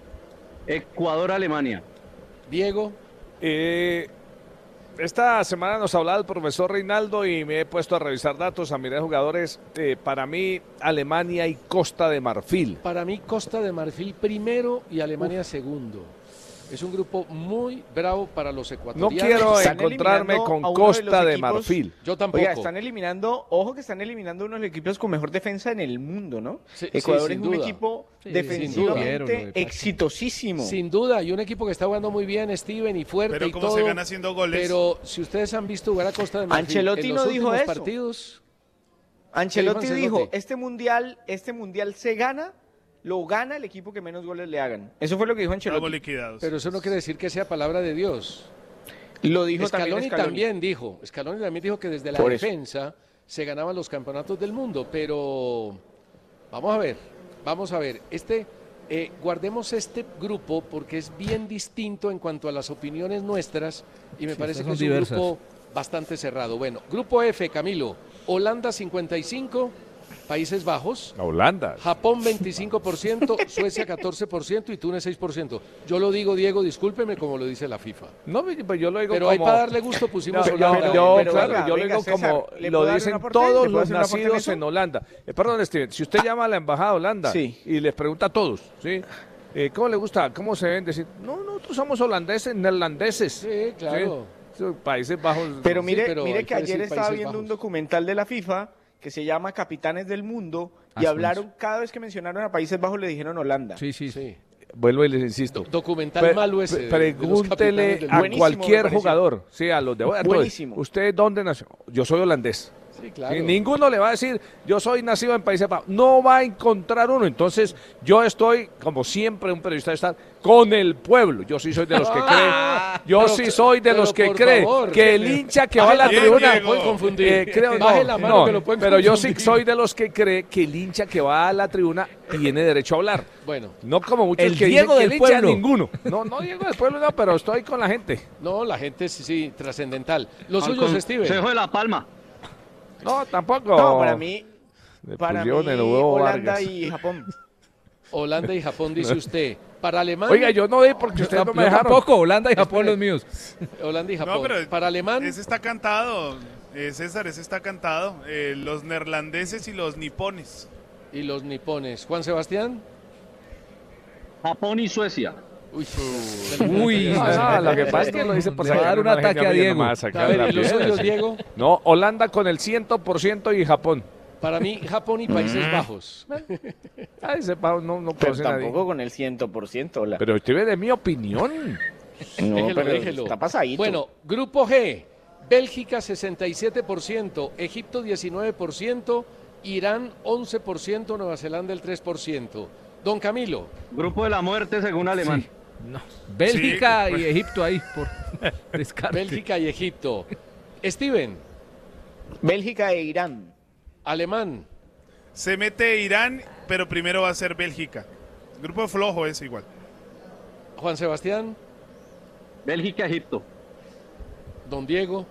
Ecuador, Alemania. Diego, Eh, esta semana nos hablaba el profesor Reinaldo y me he puesto a revisar datos, a mirar jugadores. Eh, para mí, Alemania y Costa de Marfil. para mí Costa de Marfil primero y Alemania segundo. Es un grupo muy bravo para los No ecuatorianos. quiero Están encontrarme eliminando con a uno de Costa los de equipos- Marfil. Yo tampoco. Oiga, están eliminando, ojo que están eliminando uno de los equipos con mejor defensa en el mundo, ¿no? Sí, Ecuador sí, es sin un duda. equipo Sí, sin duda. defensivamente Lo que pasa. exitosísimo. Sin duda, y un equipo que está jugando muy bien, Steven, y fuerte Pero y cómo todo. se gana haciendo goles. Pero si ustedes han visto jugar a Costa de Marfil Ancelotti en los no dijo últimos eso. partidos, Ancelotti ¿Qué dijo dijo, Ancelotti? este mundial, este mundial se gana, lo gana el equipo que menos goles le hagan. Eso fue lo que dijo Estamos Ancelotti. liquidados. pero eso no quiere decir que sea palabra de Dios. Lo dijo Scaloni también Scaloni. también dijo, Scaloni también dijo que desde la Por eso. defensa se ganaban los campeonatos del mundo, pero vamos a ver, vamos a ver, este, eh, guardemos este grupo porque es bien distinto en cuanto a las opiniones nuestras y me Sí, parece estas que son es un diversas. grupo bastante cerrado. Bueno, grupo F, Camilo, Holanda cincuenta y cinco, Países Bajos. Holanda. Japón veinticinco por ciento, Suecia catorce por ciento y Túnez seis por ciento. Yo lo digo, Diego, discúlpeme, como lo dice la FIFA. No, pues yo lo digo pero como... ahí para darle gusto pusimos no, Holanda. Yo, yo, pero, claro, venga, yo lo venga, digo César, como ¿le lo puedo dar dicen un aporte? ¿Le todos puedo los hacer un aporte en nacidos eso? en Holanda. Eh, perdón, Steven, si usted llama a la embajada de Holanda Sí. y les pregunta a todos, ¿sí? Eh, ¿Cómo le gusta? ¿Cómo se ven? Decir, no, nosotros somos holandeses, neerlandeses. Sí, claro. ¿Sí? Países Bajos. Pero mire, Sí, pero mire hay que que ayer decir estaba Países viendo un Bajos. documental de la FIFA que se llama Capitanes del Mundo y Ah, hablaron, cada vez que mencionaron a Países Bajos le dijeron Holanda. Sí, sí, Sí. Vuelvo y les insisto. Documental Pre- malo ese. pre- de- de los capitanes Pregúntele del a mundo. Buenísimo, me cualquier pareció. jugador, sí, a los de entonces, Buenísimo. ¿usted dónde nació? Yo soy holandés. Sí, claro. Y ninguno le va a decir, yo soy nacido en Países Bajos. No va a encontrar uno. Entonces, yo estoy, como siempre, un periodista de estar con el pueblo. Yo sí soy de los que Ah, cree. Yo pero- sí soy de pero los que por cree favor. que el hincha que va a Baje la la mano, tribuna. que lo pueden confundir. eh, creo- Baje no, la mano, no, que lo pueden pero yo sí confundir. soy de los que cree que el hincha que va a la tribuna tiene derecho a hablar. Bueno, No como muchos El que Diego dicen que del el hincha pueblo. ninguno. No, no Diego del pueblo, no, pero estoy con la gente. no, la gente sí, sí, trascendental. Los Al suyos, Steven. Consejo de La Palma. No, tampoco. No, para mí, Le para mí pusieron el huevo Holanda Vargas. y Japón. Holanda y Japón, dice usted. Para Alemán. Oiga, yo no vi porque ustedes no me Yo dejaron. tampoco, Holanda y Japón Espere. los míos. Holanda y Japón. No, pero Para Alemán. ese está cantado, eh, César, ese está cantado. Eh, los neerlandeses y los nipones. Y los nipones. Juan Sebastián. Japón y Suecia. Uy, Uy, Ah, no, lo que pasa es que lo dice por Le va a dar un ataque a Diego. A ver, ¿y los suyos, Diego? No, Holanda con el cien por ciento y Japón. Para mí, Japón y Países Bajos. Ay, ese pavo no, no Pero conoce a nadie. tampoco con el cien por ciento. Hola. Pero usted ve de mi opinión. No, Déjelo, pero déjelo. está pasadito. Bueno, grupo G. Bélgica sesenta y siete por ciento, Egipto diecinueve por ciento, Irán once por ciento, Nueva Zelanda el tres por ciento. Don Camilo. Grupo de la muerte según Alemán. No. Bélgica Sí, y Egipto ahí por descarte. Bélgica y Egipto. Steven. Bélgica e Irán. Alemán. Se mete Irán, pero primero va a ser Bélgica. Grupo flojo es igual. Juan Sebastián. Bélgica, Egipto. Don Diego.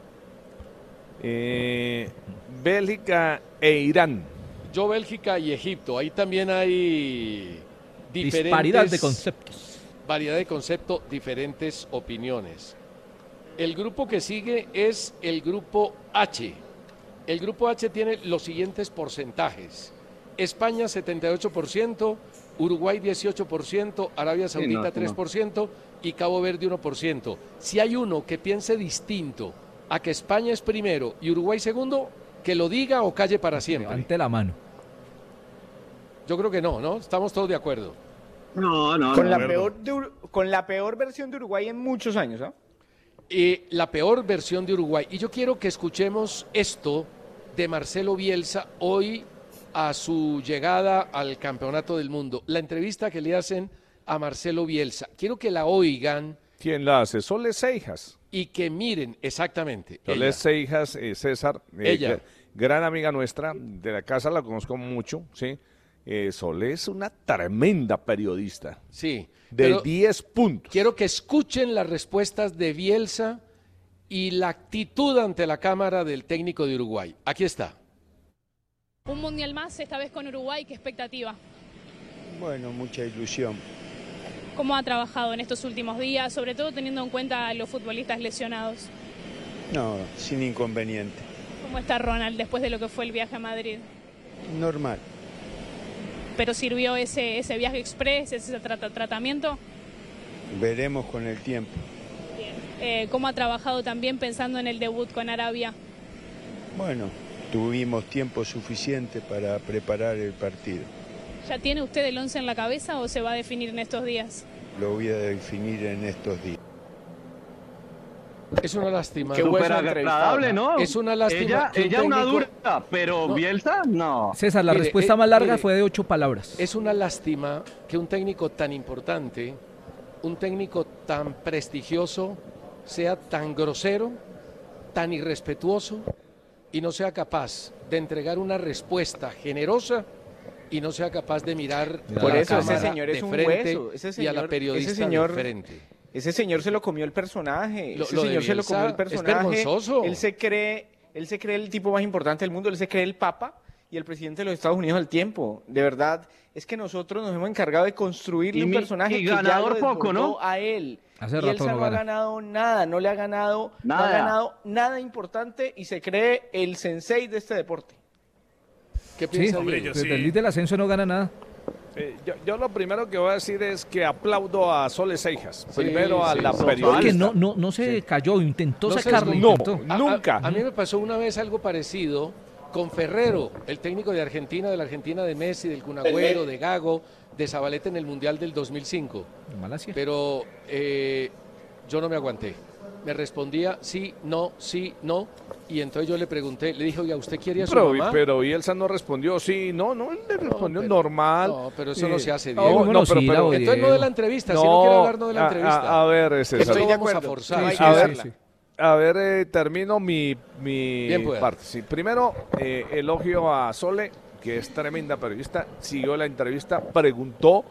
Eh, Bélgica e Irán. Yo, Bélgica y Egipto. Ahí también hay diferentes... Disparidad de conceptos. Variedad de concepto, diferentes opiniones. El grupo que sigue es el grupo H. El grupo H tiene los siguientes porcentajes. España setenta y ocho por ciento, Uruguay dieciocho por ciento, Arabia Sí, Saudita no, no. tres por ciento y Cabo Verde uno por ciento. Si hay uno que piense distinto a que España es primero y Uruguay segundo, que lo diga o calle para siempre. Levante la mano. Yo creo que no, ¿no? Estamos todos de acuerdo. No, no, Con no. la, acuerdo. peor de Ur- con la peor versión de Uruguay en muchos años, ¿ah? Eh, la peor versión de Uruguay. Y yo quiero que escuchemos esto de Marcelo Bielsa hoy a su llegada al Campeonato del Mundo. La entrevista que le hacen a Marcelo Bielsa. Quiero que la oigan ¿Quién la hace? Sole Seijas. y que miren exactamente. Sole ella. Seijas, eh, César. eh, Ella. gr- Gran amiga nuestra, de la casa la conozco mucho, ¿sí? Eh, Sole es una tremenda periodista. Sí. De pero diez puntos. quiero que escuchen las respuestas de Bielsa y la actitud ante la cámara del técnico de Uruguay. Aquí está. Un mundial más, esta vez con Uruguay, ¿qué expectativa? Bueno, mucha ilusión. ¿Cómo ha trabajado en estos últimos días, sobre todo teniendo en cuenta a los futbolistas lesionados? No, sin inconveniente. ¿Cómo está Ronald después de lo que fue el viaje a Madrid? Normal. ¿Pero sirvió ese, ese viaje express, ese trata- tratamiento? Veremos con el tiempo. Eh, ¿Cómo ha trabajado también pensando en el debut con Arabia? Bueno, tuvimos tiempo suficiente para preparar el partido. ¿Ya tiene usted el once en la cabeza o se va a definir en estos días? Lo voy a definir en estos días. Es una lástima. Qué ¿no? hueso Súper agradable, ¿no? Es una lástima Ella, que un ella una técnico- dura, pero No. Bielsa, no. César, la Mire, respuesta eh, más larga mire, fue de ocho palabras. Es una lástima que un técnico tan importante, un técnico tan prestigioso, sea tan grosero, tan irrespetuoso y no sea capaz de entregar una respuesta generosa y no sea capaz de mirar Por a la eso ese cámara señor es de un frente hueso, ese y a la señor- periodista ese señor- de frente. Ese señor se lo comió el personaje. Lo, Ese lo de señor se lo Bielsa comió el es personaje. vergonzoso. Él se cree, él se cree el tipo más importante del mundo, él se cree el Papa y el presidente de los Estados Unidos al tiempo. De verdad, es que nosotros nos hemos encargado de construirle Y un mi- personaje y que ya ganador lo poco, ¿no? desbordó a él. Hace y rato Bielsa no no ha gana. ganado nada, no le ha ganado no ha Nada. ganado nada importante y se cree el sensei de este deporte. ¿Qué Sí, piensa Hombre, Diego? yo desde sí. el lead del ascenso no gana nada. Eh, yo, yo lo primero que voy a decir es que aplaudo a Sole Seijas. Sí, Primero a sí, la total. periodista. Porque no, no, no se cayó, intentó No se sacarlo, No, intentó. A- a- nunca. A, mí me pasó una vez algo parecido con Ferrero, el técnico de Argentina, de la Argentina de Messi, del Kun Agüero, de Gago, de Zabaleta en el Mundial del dos mil cinco. Malasia. Pero eh, yo no me aguanté. Me respondía sí, no, sí, no. Y entonces yo le pregunté, le dije, oiga, ¿usted quiere a su Pero, mamá? pero Bielsa no respondió, sí, no, no, él le respondió pero- normal. no, pero eso no Eh, se hace, no, Diego. no, Bueno, pero, sí, pero- la Entonces no de la entrevista, si no quiere hablar, no de la a- entrevista. A, a ver, César. Esto lo Estoy de vamos a acuerdo. forzar. No hay Sí, que a sí, ver, hacerla. sí. A ver, eh, termino mi, mi Bien, pues. parte. Sí, primero, eh, elogio a Sole, que es tremenda periodista. Siguió la entrevista, preguntó,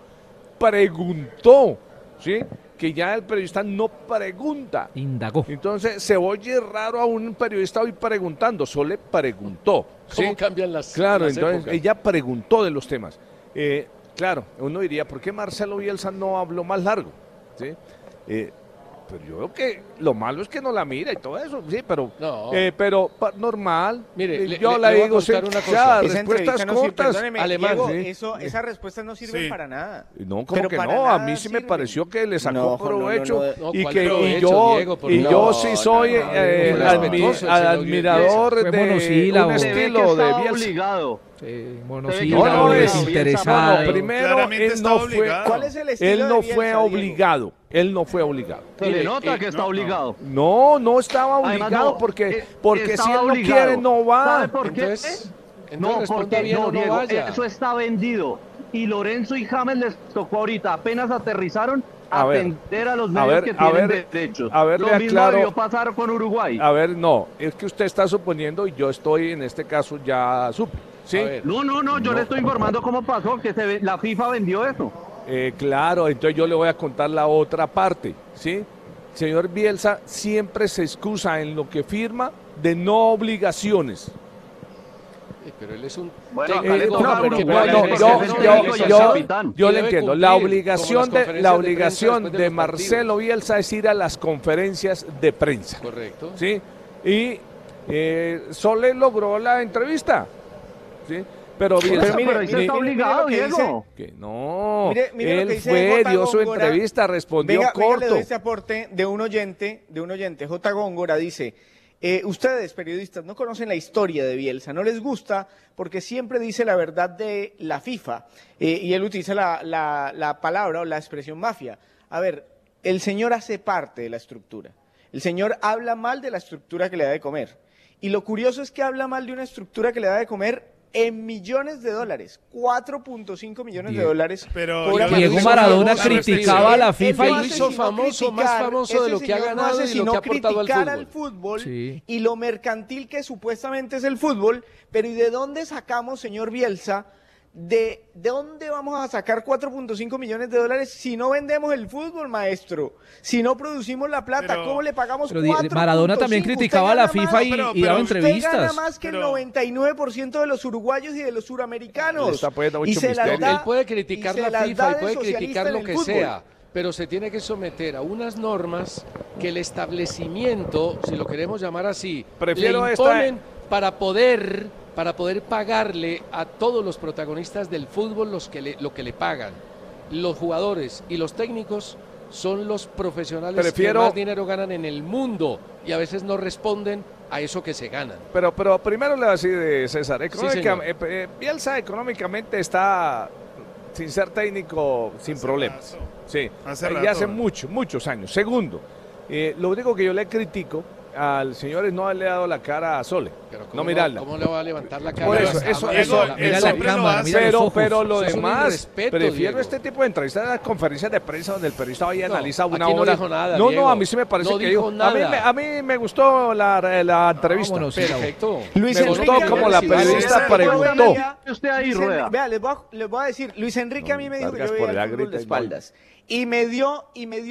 preguntó, ¿sí? Que ya el periodista no pregunta. Indagó. Entonces, se oye raro a un periodista hoy preguntando. Sole preguntó. ¿sí? ¿Cómo cambian las Claro, las entonces épocas? ella preguntó de los temas. Eh, claro, uno diría, ¿por qué Marcelo Bielsa no habló más largo? ¿Sí? Eh, pero yo creo que lo malo es que no la mira y todo eso, sí, pero, No. eh, pero pa- normal. Mire, Eh, le- yo le- la le voy a digo, sí, contar una cosa. ya, Esa respuestas entrevista no sirve, cortas. perdóneme, Alemán, Diego, sí. eso, esas respuestas no sirven Sí. para nada. No, como Pero que para no, a nada mí sí me sirven. pareció que le sacó No, no, no, provecho no, no, y ¿cuál que y provecho, yo Diego? Por y no, yo sí soy no, no, eh, no, admi- respetuoso el señor admirador Bielsa. Fue de monosílabo. un Se ve que estilo de estaba Bielsa. obligado. Sí, Se ve que monosílabo, No, no, es- desinteresado. no, primero, Claramente él estaba no fue, obligado. ¿Cuál es el estilo él de no Bielsa, fue Diego? obligado, él no fue obligado. Se le Mire, nota eh, que está no, no. obligado. No, no estaba Además, obligado no, porque, eh, porque si estaba él no obligado. quiere no va. ¿Sabe por qué? Entonces, entonces No, responda porque bien no, o no Diego, vaya. eso está vendido. Y Lorenzo y James les tocó ahorita, apenas aterrizaron, A ver, atender a los a medios ver, que a tienen ver, derechos. a ver, Lo le mismo aclaro- debió pasar con Uruguay. A ver, no, es que usted está suponiendo y yo estoy en este caso ya supe. ¿sí? A ver. No, no, no, yo le estoy informando cómo pasó, que se ve- la FIFA vendió eso. Eh, claro, entonces yo le voy a contar la otra parte, ¿sí? Señor Bielsa siempre se excusa en lo que firma de no obligaciones. Eh, Pero él es un Bueno, técnico acá le toca no, a que Uruguay, puede no, porque ejercer yo- es el una yo- técnico y el yo- capitán. Yo le Debe entiendo, cumplir la como las obligación de conferencias la de prensa obligación después de de los partidos. Marcelo Bielsa es ir a las conferencias de prensa, Correcto. ¿sí? Y eh, Sole logró la entrevista, ¿sí? Pero Bielsa, Pero, mire, pero ahí se mire, está mire, obligado, mire lo que Diego. que no, Mire- mire lo él que dice fue, J. dio su Góngora. entrevista, respondió Venga, venga, le corto. doy este aporte de un oyente, de un oyente, J. Góngora dice, eh, ustedes periodistas no conocen la historia de Bielsa, no les gusta porque siempre dice la verdad de la FIFA eh, y él utiliza la, la, la palabra o la expresión mafia. A ver, el señor hace parte de la estructura, el señor habla mal de la estructura que le da de comer y lo curioso es que habla mal de una estructura que le da de comer en millones de dólares, cuatro punto cinco millones de Diego. dólares. Pero cobra Diego Diego Mauricio Maradona Famoso. criticaba a la Él- FIFA él y no lo hace hizo sino famoso, más criticar, famoso de lo ese que ha señor no ganado hace y lo sino que ha aportado al criticar al fútbol. fútbol Sí. y lo mercantil que supuestamente es el fútbol, pero ¿y de dónde sacamos, señor Bielsa? ¿De, de dónde vamos a sacar cuatro punto cinco millones de dólares si no vendemos el fútbol, maestro? Si no producimos la plata, Pero- ¿cómo le pagamos Pero di- cuatro punto cinco? Maradona también Usted criticaba a la gana FIFA más- y, pero- y daba pero Usted gana entrevistas. más que el Pero- noventa y nueve por ciento de los uruguayos y de los Le suramericanos. está poniendo Y mucho se las misterio. da- Él puede criticar y se la las FIFA da y de puede socialista criticar en lo el que fútbol. sea, pero se tiene que someter a unas normas que el establecimiento, si lo queremos llamar así, Prefiero le esta- imponen para poder para poder pagarle a todos los protagonistas del fútbol los que le- lo que le pagan. Los jugadores y los técnicos son los profesionales Prefiero- que más dinero ganan en el mundo y a veces no responden a eso que se ganan. Pero, pero primero le voy a decir, eh, César, económica- señor. eh, eh, Bielsa económicamente está, sin ser técnico, sin Hace problemas. rato. Sí, Hace eh, rato. ya hace muchos, muchos años. Segundo, eh, lo único que yo le critico al señor es no haberle dado la cara a Sole, Pero no ¿cómo mirarla. ¿Cómo le va a levantar la cara? Por a eso, la eso, cámara? eso, Él Mira la siempre lo cámara, hace. mira los Pero, ojos. pero lo Eso es un demás, irrespeto, prefiero Diego. este tipo de entrevistas en las conferencias de prensa donde el periodista vaya y No, analiza una aquí no hora. dijo nada, no, no, Diego. a mí sí me parece No que dijo dijo- a mí, nada. me, a mí me gustó la, la entrevista. Vámonos. Perfecto. Luis Me Enrique gustó como la Alvarez, periodista César, yo preguntó. veía- Usted ahí, Luis Rueda. Enrique- Vea, les voy, a, les voy a decir, Luis Enrique No, a mí me dijo que Vargas yo por veía allá el fútbol grita de y no. espaldas. Y me dio, y me dio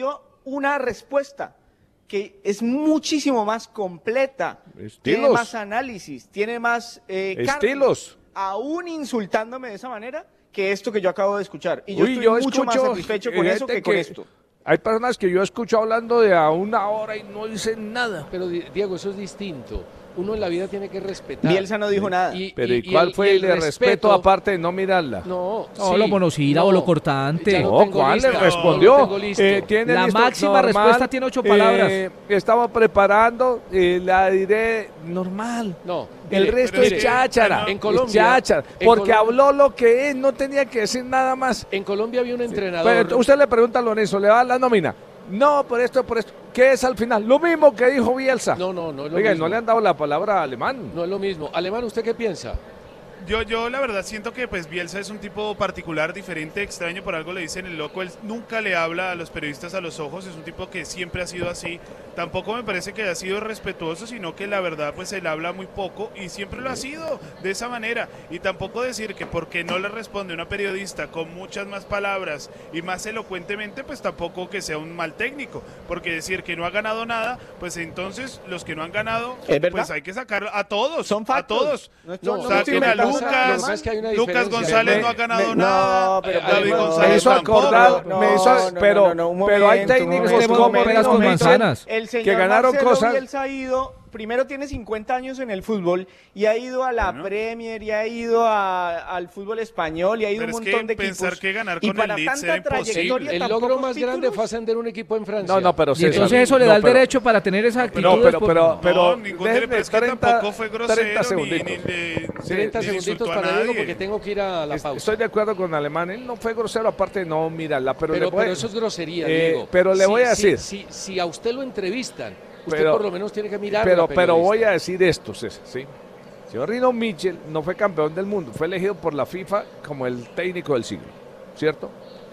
una respuesta que es muchísimo más completa, Estilos. tiene más análisis, tiene más eh, estilos, carne, aún insultándome de esa manera que esto que yo acabo de escuchar. Y yo Uy, estoy yo mucho escucho, más satisfecho con eso que, que con esto. Hay personas que yo escucho hablando de a una hora y no dicen nada. Pero Diego, eso es distinto. Uno en la vida tiene que respetar. Bielsa no dijo nada. Y, Pero ¿y, y cuál el, fue y el, de respeto, respeto aparte de no mirarla? No, no sí, lo monosílabo, no, lo cortante. No, no ¿cuál listo, le respondió? No eh, ¿tiene la listo? máxima Normal, respuesta tiene ocho palabras. Eh, estaba preparando, eh, la diré normal. No. El mire, resto pero es es que- cháchara. en es Colombia- cháchara, en porque Colombia- habló lo que es, no tenía que decir nada más. En Colombia había un entrenador. Pero usted le pregunta a Lorenzo, ¿le va a dar la nómina? No, por esto, por esto. ¿Qué es al final? Lo mismo que dijo Bielsa. No, no, no es lo Oiga, mismo. no le han dado la palabra a Alemán. No es lo mismo. Alemán, ¿usted qué piensa? Yo, yo la verdad siento que pues Bielsa es un tipo particular, diferente, extraño, por algo le dicen el loco, él nunca le habla a los periodistas a los ojos, es un tipo que siempre ha sido así, tampoco me parece que haya sido respetuoso, sino que la verdad pues él habla muy poco y siempre lo ha sido de esa manera, y tampoco decir que porque no le responde una periodista con muchas más palabras y más elocuentemente, pues tampoco que sea un mal técnico, porque decir que no ha ganado nada, pues entonces los que no han ganado, ¿Es verdad? pues hay que sacar a todos, Son a factos. todos. No, esto- No, no saquen estoy a inventando Lo que Lucas, pasa es que hay una Lucas diferencia. González Me- no ha ganado me- nada, no, pero- David pero- González Me hizo tampoco. acordar, No, me hizo, no, no, pero, no, no, un pero hay momento, un técnicos momento, como un momento, peras con un momento. manzanas. El señor que ganaron Marcelo cosas. Bielsa ha ido, primero tiene cincuenta años en el fútbol y ha ido a la Bueno. Premier y ha ido a- al fútbol español y ha ido a Pero un es montón que de equipos. pensar que ganar y con para el Leeds tanta era imposible. trayectoria El tampoco logro más grande títulos. fue ascender un equipo en Francia. No, no, pero Y César, entonces eso le no, da el pero- derecho para tener esa actitud. No, pero, pero, No, pero, ningún déjenme derecho, pero es que treinta, tampoco fue grosero treinta ni, segunditos. ni le- Sí, treinta ni segunditos insultó a para Diego nadie. porque tengo que ir a la Es- pausa. Estoy de acuerdo con Alemán, él no fue grosero, aparte de no mirarla, pero, Pero, le voy, pero eso es grosería, eh, Diego. pero le Si- voy a si- decir. Si, si a usted lo entrevistan, usted Pero- por lo menos tiene que mirar. pero, pero voy a decir esto, César, ¿sí? Señor Rino Michel no fue campeón del mundo, fue elegido por la FIFA como el técnico del siglo, ¿cierto?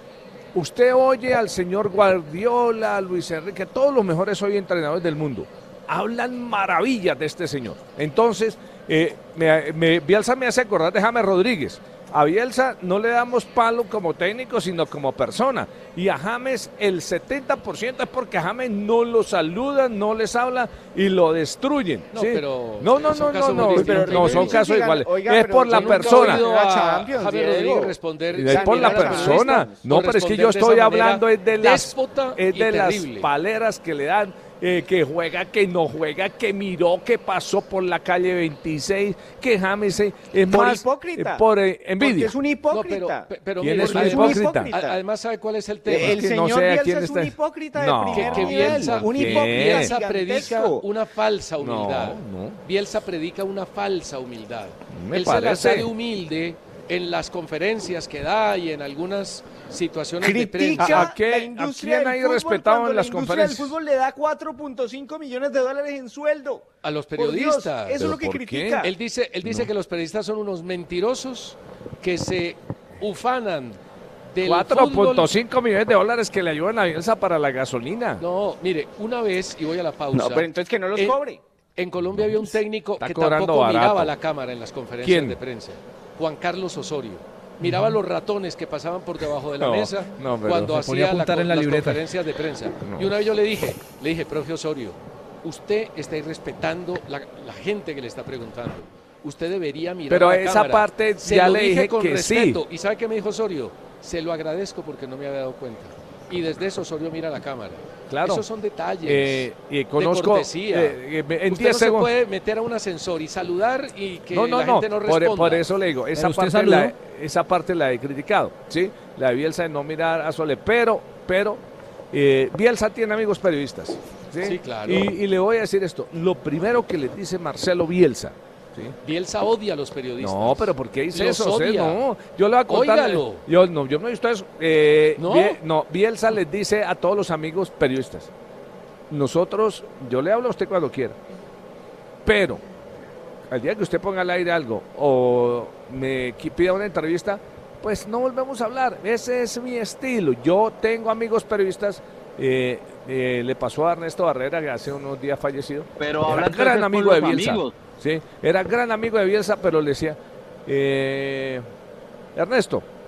Usted oye al señor Guardiola, a Luis Enrique, todos los mejores hoy entrenadores del mundo, hablan maravillas de este señor. Entonces, eh, me, me- Bielsa me hace acordar de James Rodríguez. A Bielsa no le damos palo como técnico, sino como persona. Y a James el setenta por ciento es porque a James no lo saludan, no les habla y lo destruyen. No, ¿sí? pero no, no, son no, casos no, muy no, distintos. no, son Pero casos digan, iguales. oiga, es pero por yo la nunca he persona. oído a Champions, Javier Diego. Rodríguez responder. Y es por la mirar a los persona. periodistas, No, por pero es que responder yo de esa estoy manera hablando es de las, déspota es y de las terrible. paleras que le dan, eh, que juega, que no juega, que miró, que pasó por la calle veintiséis, que James eh, es Por más hipócrita. eh, por eh, Porque envidia. es un No, hipócrita. pero, pero ¿Quién mire, es un además- hipócrita? a- Además, ¿sabe cuál es el tema? el que no señor sé a Bielsa quién es está- un hipócrita No. de primer que, que nivel. Bielsa, un ¿qué? hipócrita Bielsa predica gigantesco. una falsa humildad. No, no. Bielsa predica una falsa humildad. Me Él se la parece. sale humilde en las conferencias que da y en algunas situaciones de Critica prensa. ¿A- a qué- la a industria quién del hay fútbol respetado cuando en la las industria conferencias? del fútbol le da cuatro punto cinco millones de dólares en sueldo. A los Por Dios, periodistas. eso es lo que ¿Pero por qué? critica. Él dice, él dice que los periodistas son unos mentirosos que se ufanan del cuatro fútbol. punto cinco millones de dólares que le ayudan a Bielsa para la gasolina. No, mire, una vez, y voy a la pausa. No, pero entonces que no los en- cobre. En Colombia había un técnico Está que cobrando tampoco barato. miraba la cámara en las conferencias ¿Quién? de prensa. Juan Carlos Osorio. Miraba los ratones que pasaban por debajo de la No, mesa no, pero cuando se ponía a hacía la apuntar con- en la las libreta. conferencias de prensa. No. Y una vez yo le dije, le dije, profe Osorio, usted está irrespetando la, la gente que le está preguntando. Usted debería mirar Pero la esa cámara. parte Se ya lo le dije dije con que respeto. sí. ¿Y sabe qué me dijo Osorio? Se lo agradezco porque no me había dado cuenta. Y desde eso Osorio mira la cámara. Claro. Esos son detalles. Eh, y de conozco cortesía. eh, eh, en Usted diez no se segundos. puede meter a un ascensor y saludar y que No, no, la no. gente no Por, responda. por eso le digo, esa Pero usted parte, saludó. la, esa parte la he criticado, ¿sí? La de Bielsa de no mirar a Sole, pero, pero, eh, Bielsa tiene amigos periodistas, ¿sí? Sí, claro. Y, y le voy a decir esto, lo primero que le dice Marcelo Bielsa, ¿sí? Bielsa odia a los periodistas. No, pero ¿por qué dice Los eso? Cés? odia. No, yo le voy a contar. Óigalo. Yo no, yo no he visto eso. Eh, ¿No? Bie- no, Bielsa les dice a todos los amigos periodistas, nosotros, yo le hablo a usted cuando quiera, pero al día que usted ponga al aire algo o me qui- pida una entrevista, pues no volvemos a hablar. Ese es mi estilo. Yo tengo amigos periodistas. eh, eh, le pasó a Ernesto Barrera, que hace unos días fallecido. Pero Era habla gran entonces amigo con de los Bielsa. amigos. Sí, era gran amigo de Bielsa, pero le decía, eh, Ernesto,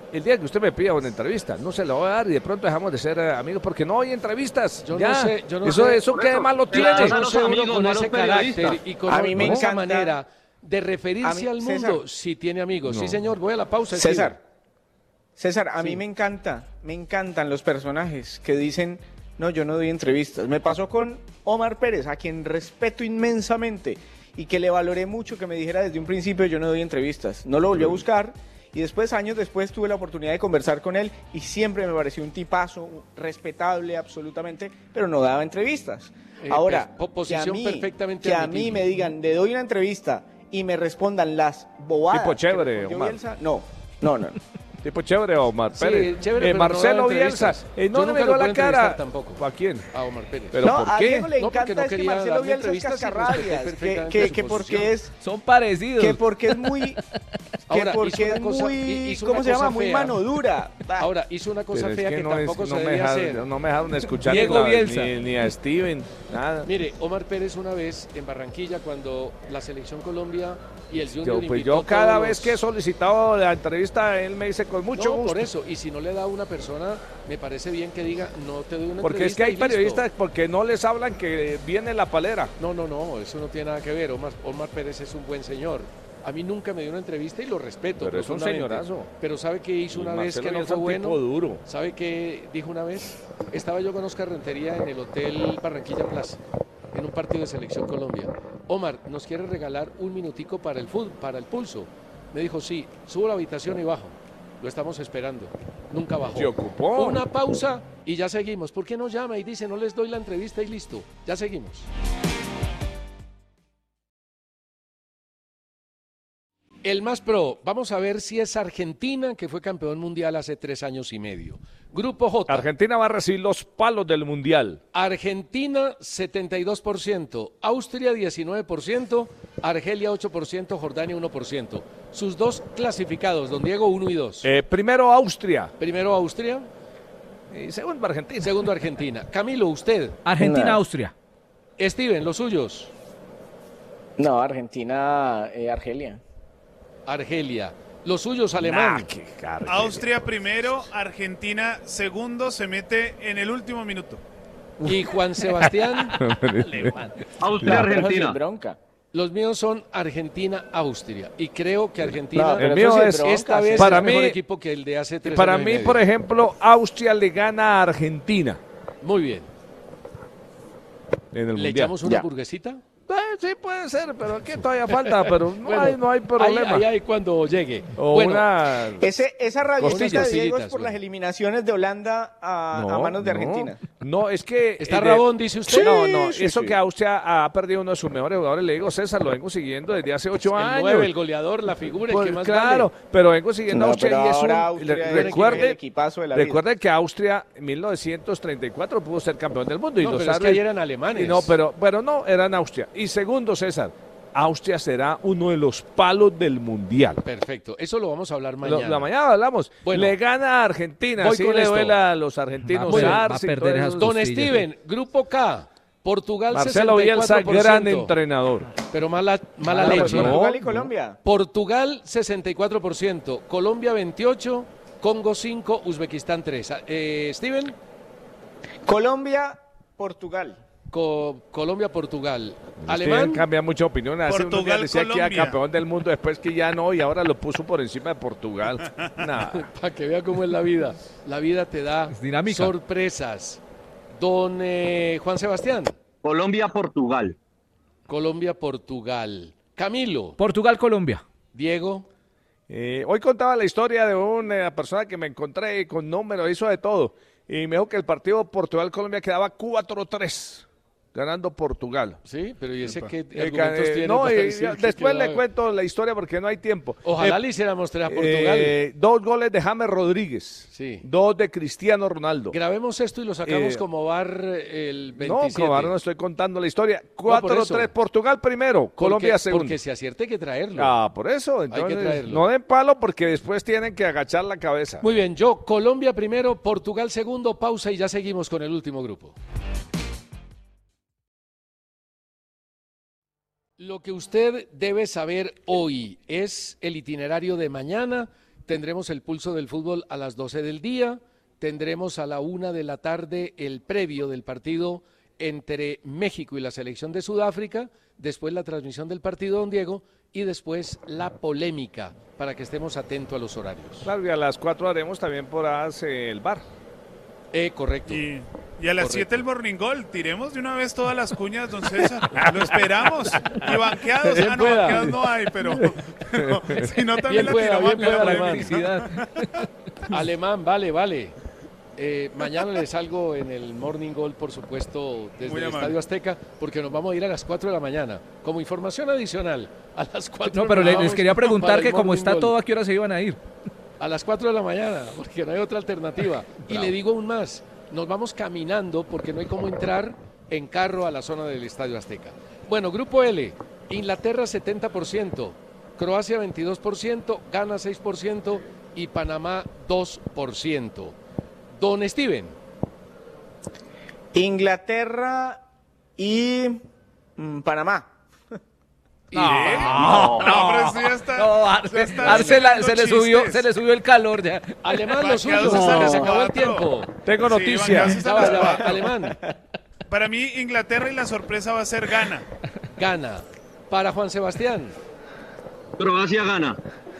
el día que usted me pida una entrevista, no se la voy a dar y de pronto dejamos de ser eh, amigos porque no hay entrevistas. Yo ya. no sé, yo no eso, sé. Eso qué de malo tiene. Yo Claro, no sé uno amigos, con no ese los periodistas. carácter y con, A mí me con esa encanta- manera de referirse mí- al mundo, César. si tiene amigos. No. Sí, señor, voy a la pausa. César, César, a Sí. mí me encanta, me encantan los personajes que dicen, no, yo no doy entrevistas. Me pasó con Omar Pérez, a quien respeto inmensamente y que le valoré mucho que me dijera desde un principio, yo no doy entrevistas. No lo volví a buscar y después, años después, tuve la oportunidad de conversar con él y siempre me pareció un tipazo, respetable absolutamente, pero no daba entrevistas. Eh, Ahora, pues, po- posición que a mí, perfectamente que a mí admitible. me digan, le doy una entrevista y me respondan las bobadas. Tipo que chévere, respondió Omar. Bielsa, no, no, no. Tipo chévere, Omar Sí, Pérez. chévere, Eh, pero no Marcelo da Bielsa. entrevistas. Eh, no Yo le nunca miró lo la puedo cara. entrevistar tampoco. ¿A quién? A Omar Pérez. ¿Pero no, por a qué? Diego le No, porque encanta no es que quería Marcelo darme Bielsa es entrevistas y cascarrabias, respeté que, perfectamente que, su que porque posición. es Son parecidos. que porque es muy que Ahora, hizo porque una es cosa- muy hizo ¿cómo una se llama? cosa Muy fea. mano dura. Bah. Ahora, hizo una cosa Pero es fea que, no es- tampoco no se me debía dejaron- hacer. No me dejaron escuchar Diego ni, la- Bielsa. ni, ni a Steven, nada. Mire, Omar Pérez una vez en Barranquilla, cuando la Selección Colombia y el Junior Yo, pues invitó yo cada todos vez los- que he solicitado la entrevista, él me dice con mucho no, gusto. por eso, y si no le da a una persona, me parece bien que diga, no te doy una Porque es entrevista que hay y listo. periodistas porque no les hablan que viene la palera. No, no, no, eso no tiene nada que ver. Omar, Omar Pérez es un buen señor. A mí nunca me dio una entrevista y lo respeto. Pero es un profundamente. señorazo. Pero ¿sabe qué hizo Y una vez Marcelo que no Bielsa fue es un bueno? tipo duro. ¿Sabe qué dijo una vez? Estaba yo con Oscar Rentería en el Hotel Barranquilla Plaza, en un partido de Selección Colombia. Omar, ¿nos quiere regalar un minutico para el fútbol, para el pulso? Me dijo, sí, subo a la habitación y bajo. Lo estamos esperando. Nunca bajó. Se ocupó. Una pausa y ya seguimos. ¿Por qué no llama y dice, no les doy la entrevista y listo? Ya seguimos. El más pro, vamos a ver si es Argentina, que fue campeón mundial hace tres años y medio. Grupo J. Argentina va a recibir los palos del Mundial. Argentina setenta y dos por ciento, Austria diecinueve por ciento, Argelia ocho por ciento, Jordania uno por ciento. Sus dos clasificados, don Diego, uno y dos. Eh, primero Austria Primero Austria, y segundo Argentina. segundo Argentina. Camilo, usted. Argentina, No. Austria. Steven, los suyos. No, Argentina, eh, Argelia. Argelia. Los suyos, Alemán. Nah, qué carga. Austria primero, Argentina segundo, se mete en el último minuto. Y Juan Sebastián. Austria, Pero sin Argentina. bronca. Los míos son Argentina-Austria. Y creo que Argentina No, pero El mío eso sí es- bronca, esta sí. vez Para es mejor mí- equipo que el de hace tres Para años y mí, medio. por ejemplo, Austria le gana a Argentina Muy bien. en el ¿Le Mundial. echamos una Ya. hamburguesita? Eh, sí, puede ser, pero aquí todavía falta, pero no, Bueno, hay, no hay problema. Ahí, ahí hay cuando llegue. O bueno, una... Ese, esa rabiosita Costillas, de Diego es costillitas, por bueno. las eliminaciones de Holanda a, a manos de no. Argentina. No, es que... ¿está eh, de- Rabón, dice usted? No, no, sí, eso sí. que Austria ha perdido uno de sus mejores jugadores, le digo, César, lo vengo siguiendo desde hace ocho El años. nueve, el goleador, la figura, Pues, el que más claro, vale. pero vengo siguiendo a No, Austria pero y es un... ahora Austria le- es el recuerde, equipazo de la vida. recuerde que Austria en mil novecientos treinta y cuatro pudo ser campeón del mundo. Y No, los pero es que árabes- ahí eran alemanes. y no, pero, pero no, eran Austria. Y segundo, César, Austria será uno de los palos del Mundial. Perfecto, eso lo vamos a hablar Lo- mañana. la mañana hablamos. Bueno. Le gana a Argentina. Voy Sí con le esto. duele a los argentinos. Va a per- Arce va a y perder todo esas eso. Don costillas. Steven, Grupo K, Portugal Marcelo Bielsa, sesenta y cuatro por gran ciento. entrenador. Pero mala, mala Ah, pero leche. no. Portugal y Colombia. Portugal sesenta y cuatro por ciento, Colombia veintiocho por ciento, Congo cinco por ciento, Uzbekistán tres por ciento. Eh, Steven, Colombia, Portugal. Co- Colombia, Portugal. Steven Alemán, cambia mucha opinión. Hace unos días Portugal, decía que era Colombia. campeón del mundo, después que ya no, y ahora lo puso por encima de Portugal. Nah. para que vea cómo es la vida. La vida te da Es dinámica. sorpresas. Don eh, Juan Sebastián, Colombia, Portugal. Colombia, Portugal. Camilo, Portugal, Colombia. Diego, Eh, hoy contaba la historia de una persona que me encontré con números, hizo de todo. Y me dijo que el partido Portugal-Colombia quedaba cuatro tres, ganando Portugal. sí, pero ¿y ese qué Eh, argumentos eh, tiene no, para y decir ya- que después quedaba- le cuento la historia porque no hay tiempo. Ojalá Eh, le hiciéramos tres a Portugal. eh, dos goles de James Rodríguez, Sí. dos de Cristiano Ronaldo. Grabemos esto y lo sacamos Eh, como bar el No, veintisiete. como ahora no estoy contando la historia. por cuatro tres, eso. Portugal primero, Porque- Colombia segundo. Porque si acierte hay que traerlo. Ah, por eso, que entonces traerlo. no den palo porque después tienen que agachar la cabeza. Muy bien, yo Colombia primero, Portugal segundo, pausa y ya seguimos con el último grupo. Lo que usted debe saber hoy es el itinerario de mañana tendremos el pulso del fútbol a las doce del día, tendremos a la una de la tarde el previo del partido entre México y la selección de Sudáfrica, después la transmisión del partido, don Diego, y después la polémica, para que estemos atentos a los horarios. Claro, y a las cuatro haremos también por hace el bar. Eh, correcto. Y, y a las siete el Morning Goal. Tiremos de una vez todas las cuñas, don César. Lo esperamos. Y banqueados. Bien Ah, no, pueda. banqueados no hay, pero, pero si no, también Bien la pueda, tiramos bien pueda, a la Alemán. polémica. Alemán, vale, vale. Eh, mañana les salgo en el Morning Goal, por supuesto, desde Muy el amable. Estadio Azteca, porque nos vamos a ir a las cuatro de la mañana. Como información adicional, a las cuatro No, pero nos les, vamos les quería para preguntar el que como Morning está Goal. todo, ¿a qué hora se iban a ir? A las cuatro de la mañana, porque no hay otra alternativa. Y le digo aún más, nos vamos caminando porque no hay cómo entrar en carro a la zona del Estadio Azteca. Bueno, Grupo L, Inglaterra setenta por ciento, Croacia veintidós por ciento, Ghana seis por ciento y Panamá dos por ciento. Don Steven. Inglaterra y mm, Panamá. ¿Y él? No, no, pero eso ya está. No, ya Arce, está Arce la- haciendo se le subió, chistes. se le subió el calor ya. Alemán, lo suyo, Banqueados se a les las acabó el cuatro. tiempo. Tengo Sí, noticia. banqueados a Ya va, las ya va, cuatro. Alemán, Para mí, Inglaterra y la sorpresa va a ser Ghana. Gana. Para Juan Sebastián, Croacia gana.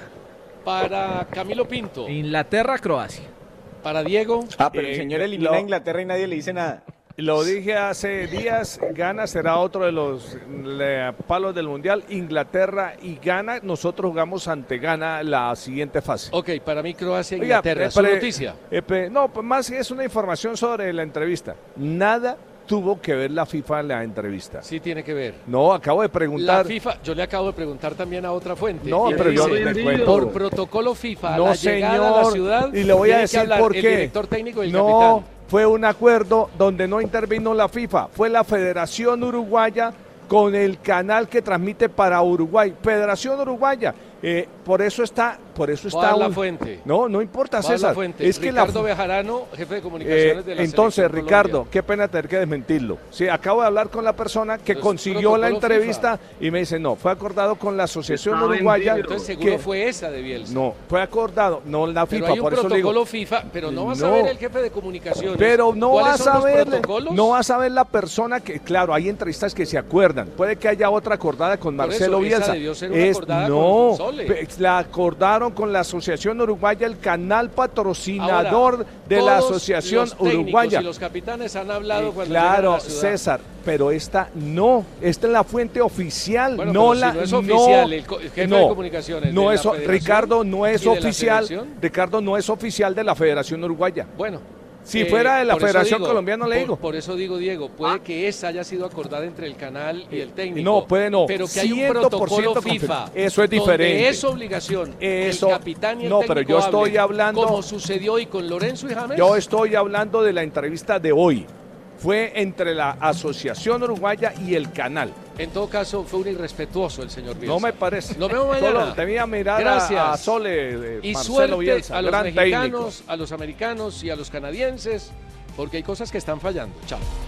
para Camilo Pinto, Inglaterra, Croacia. para Diego, Ah, pero el Eh, señor elimina lo- a Inglaterra y nadie le dice nada. Lo dije hace días, Ghana será otro de los le, palos del Mundial. Inglaterra y Ghana, nosotros jugamos ante Ghana la siguiente fase. ok, para mí Croacia e Oiga, Inglaterra. eh, ¿Su pre- noticia? eh, pre- no, pues más es una información sobre la entrevista. Nada tuvo que ver la FIFA en la entrevista. Sí tiene que ver. No, acabo de La preguntar. FIFA, yo le acabo de preguntar también a otra fuente. No, y pero yo dice, le cuento. por protocolo FIFA, a No, la llegada a la señor, ciudad, y le voy a tiene que decir hablar por el qué. director técnico y el No, capitán. fue un acuerdo donde no intervino la FIFA, fue la Federación Uruguaya con el canal que transmite para Uruguay. Federación Uruguaya, eh, por eso está, por eso Va a está dar la un- fuente. No, no importa, Va a dar César. la fuente. Es que la Ricardo Bejarano, jefe de Eh, comunicaciones de la entonces, Selección Ricardo, Colombia. qué pena tener que desmentirlo. Sí, acabo de hablar con la persona que Entonces, consiguió la protocolo entrevista y me dice, no, fue acordado con la Asociación Está Uruguaya. vendido. Entonces seguro que- fue esa de Bielsa. No, fue acordado, no la Pero FIFA, hay un por eso le protocolo digo. FIFA, pero no va a No. saber el jefe de comunicaciones. Pero no ¿Cuáles va a son los saber, protocolos? no va a saber la persona que, claro, hay entrevistas que se acuerdan. Puede que haya otra acordada con Por Marcelo eso, esa Bielsa. debió ser una Es- acordada no, con Sole. pe- la acordaron con la Asociación Uruguaya, el canal patrocinador Ahora, de la todos Asociación los técnicos Uruguaya. Y los capitanes han hablado Eh, cuando llegan a claro, la ciudad. César, pero esta no, esta es la fuente oficial, Bueno, no pero si la no es no, oficial, el co- el jefe no, de comunicaciones no de es la o- Federación Ricardo no es y de la oficial, Federación. Ricardo no es oficial de la Federación Uruguaya. Bueno. Si eh, fuera de la por eso Federación digo, Colombiana, le por- digo. Por eso digo, Diego, puede que esa haya sido acordada entre el canal y el técnico. No, puede no. Pero que hay un cien por ciento protocolo confi- FIFA. Eso es diferente. Donde es obligación. que Eso- el capitán y el no, pero técnico yo estoy hablen, hablando- Como sucedió hoy con Lorenzo y James. Yo estoy hablando de la entrevista de hoy. Fue entre la Asociación Uruguaya y el canal. En todo caso, fue un irrespetuoso el señor Bielsa. No me parece. Nos vemos mañana. Solo debía mirar Gracias. a, a Sole de Y Marcelo suerte Bielsa, a los gran técnico. mexicanos, a los americanos y a los canadienses, porque hay cosas que están fallando. Chao.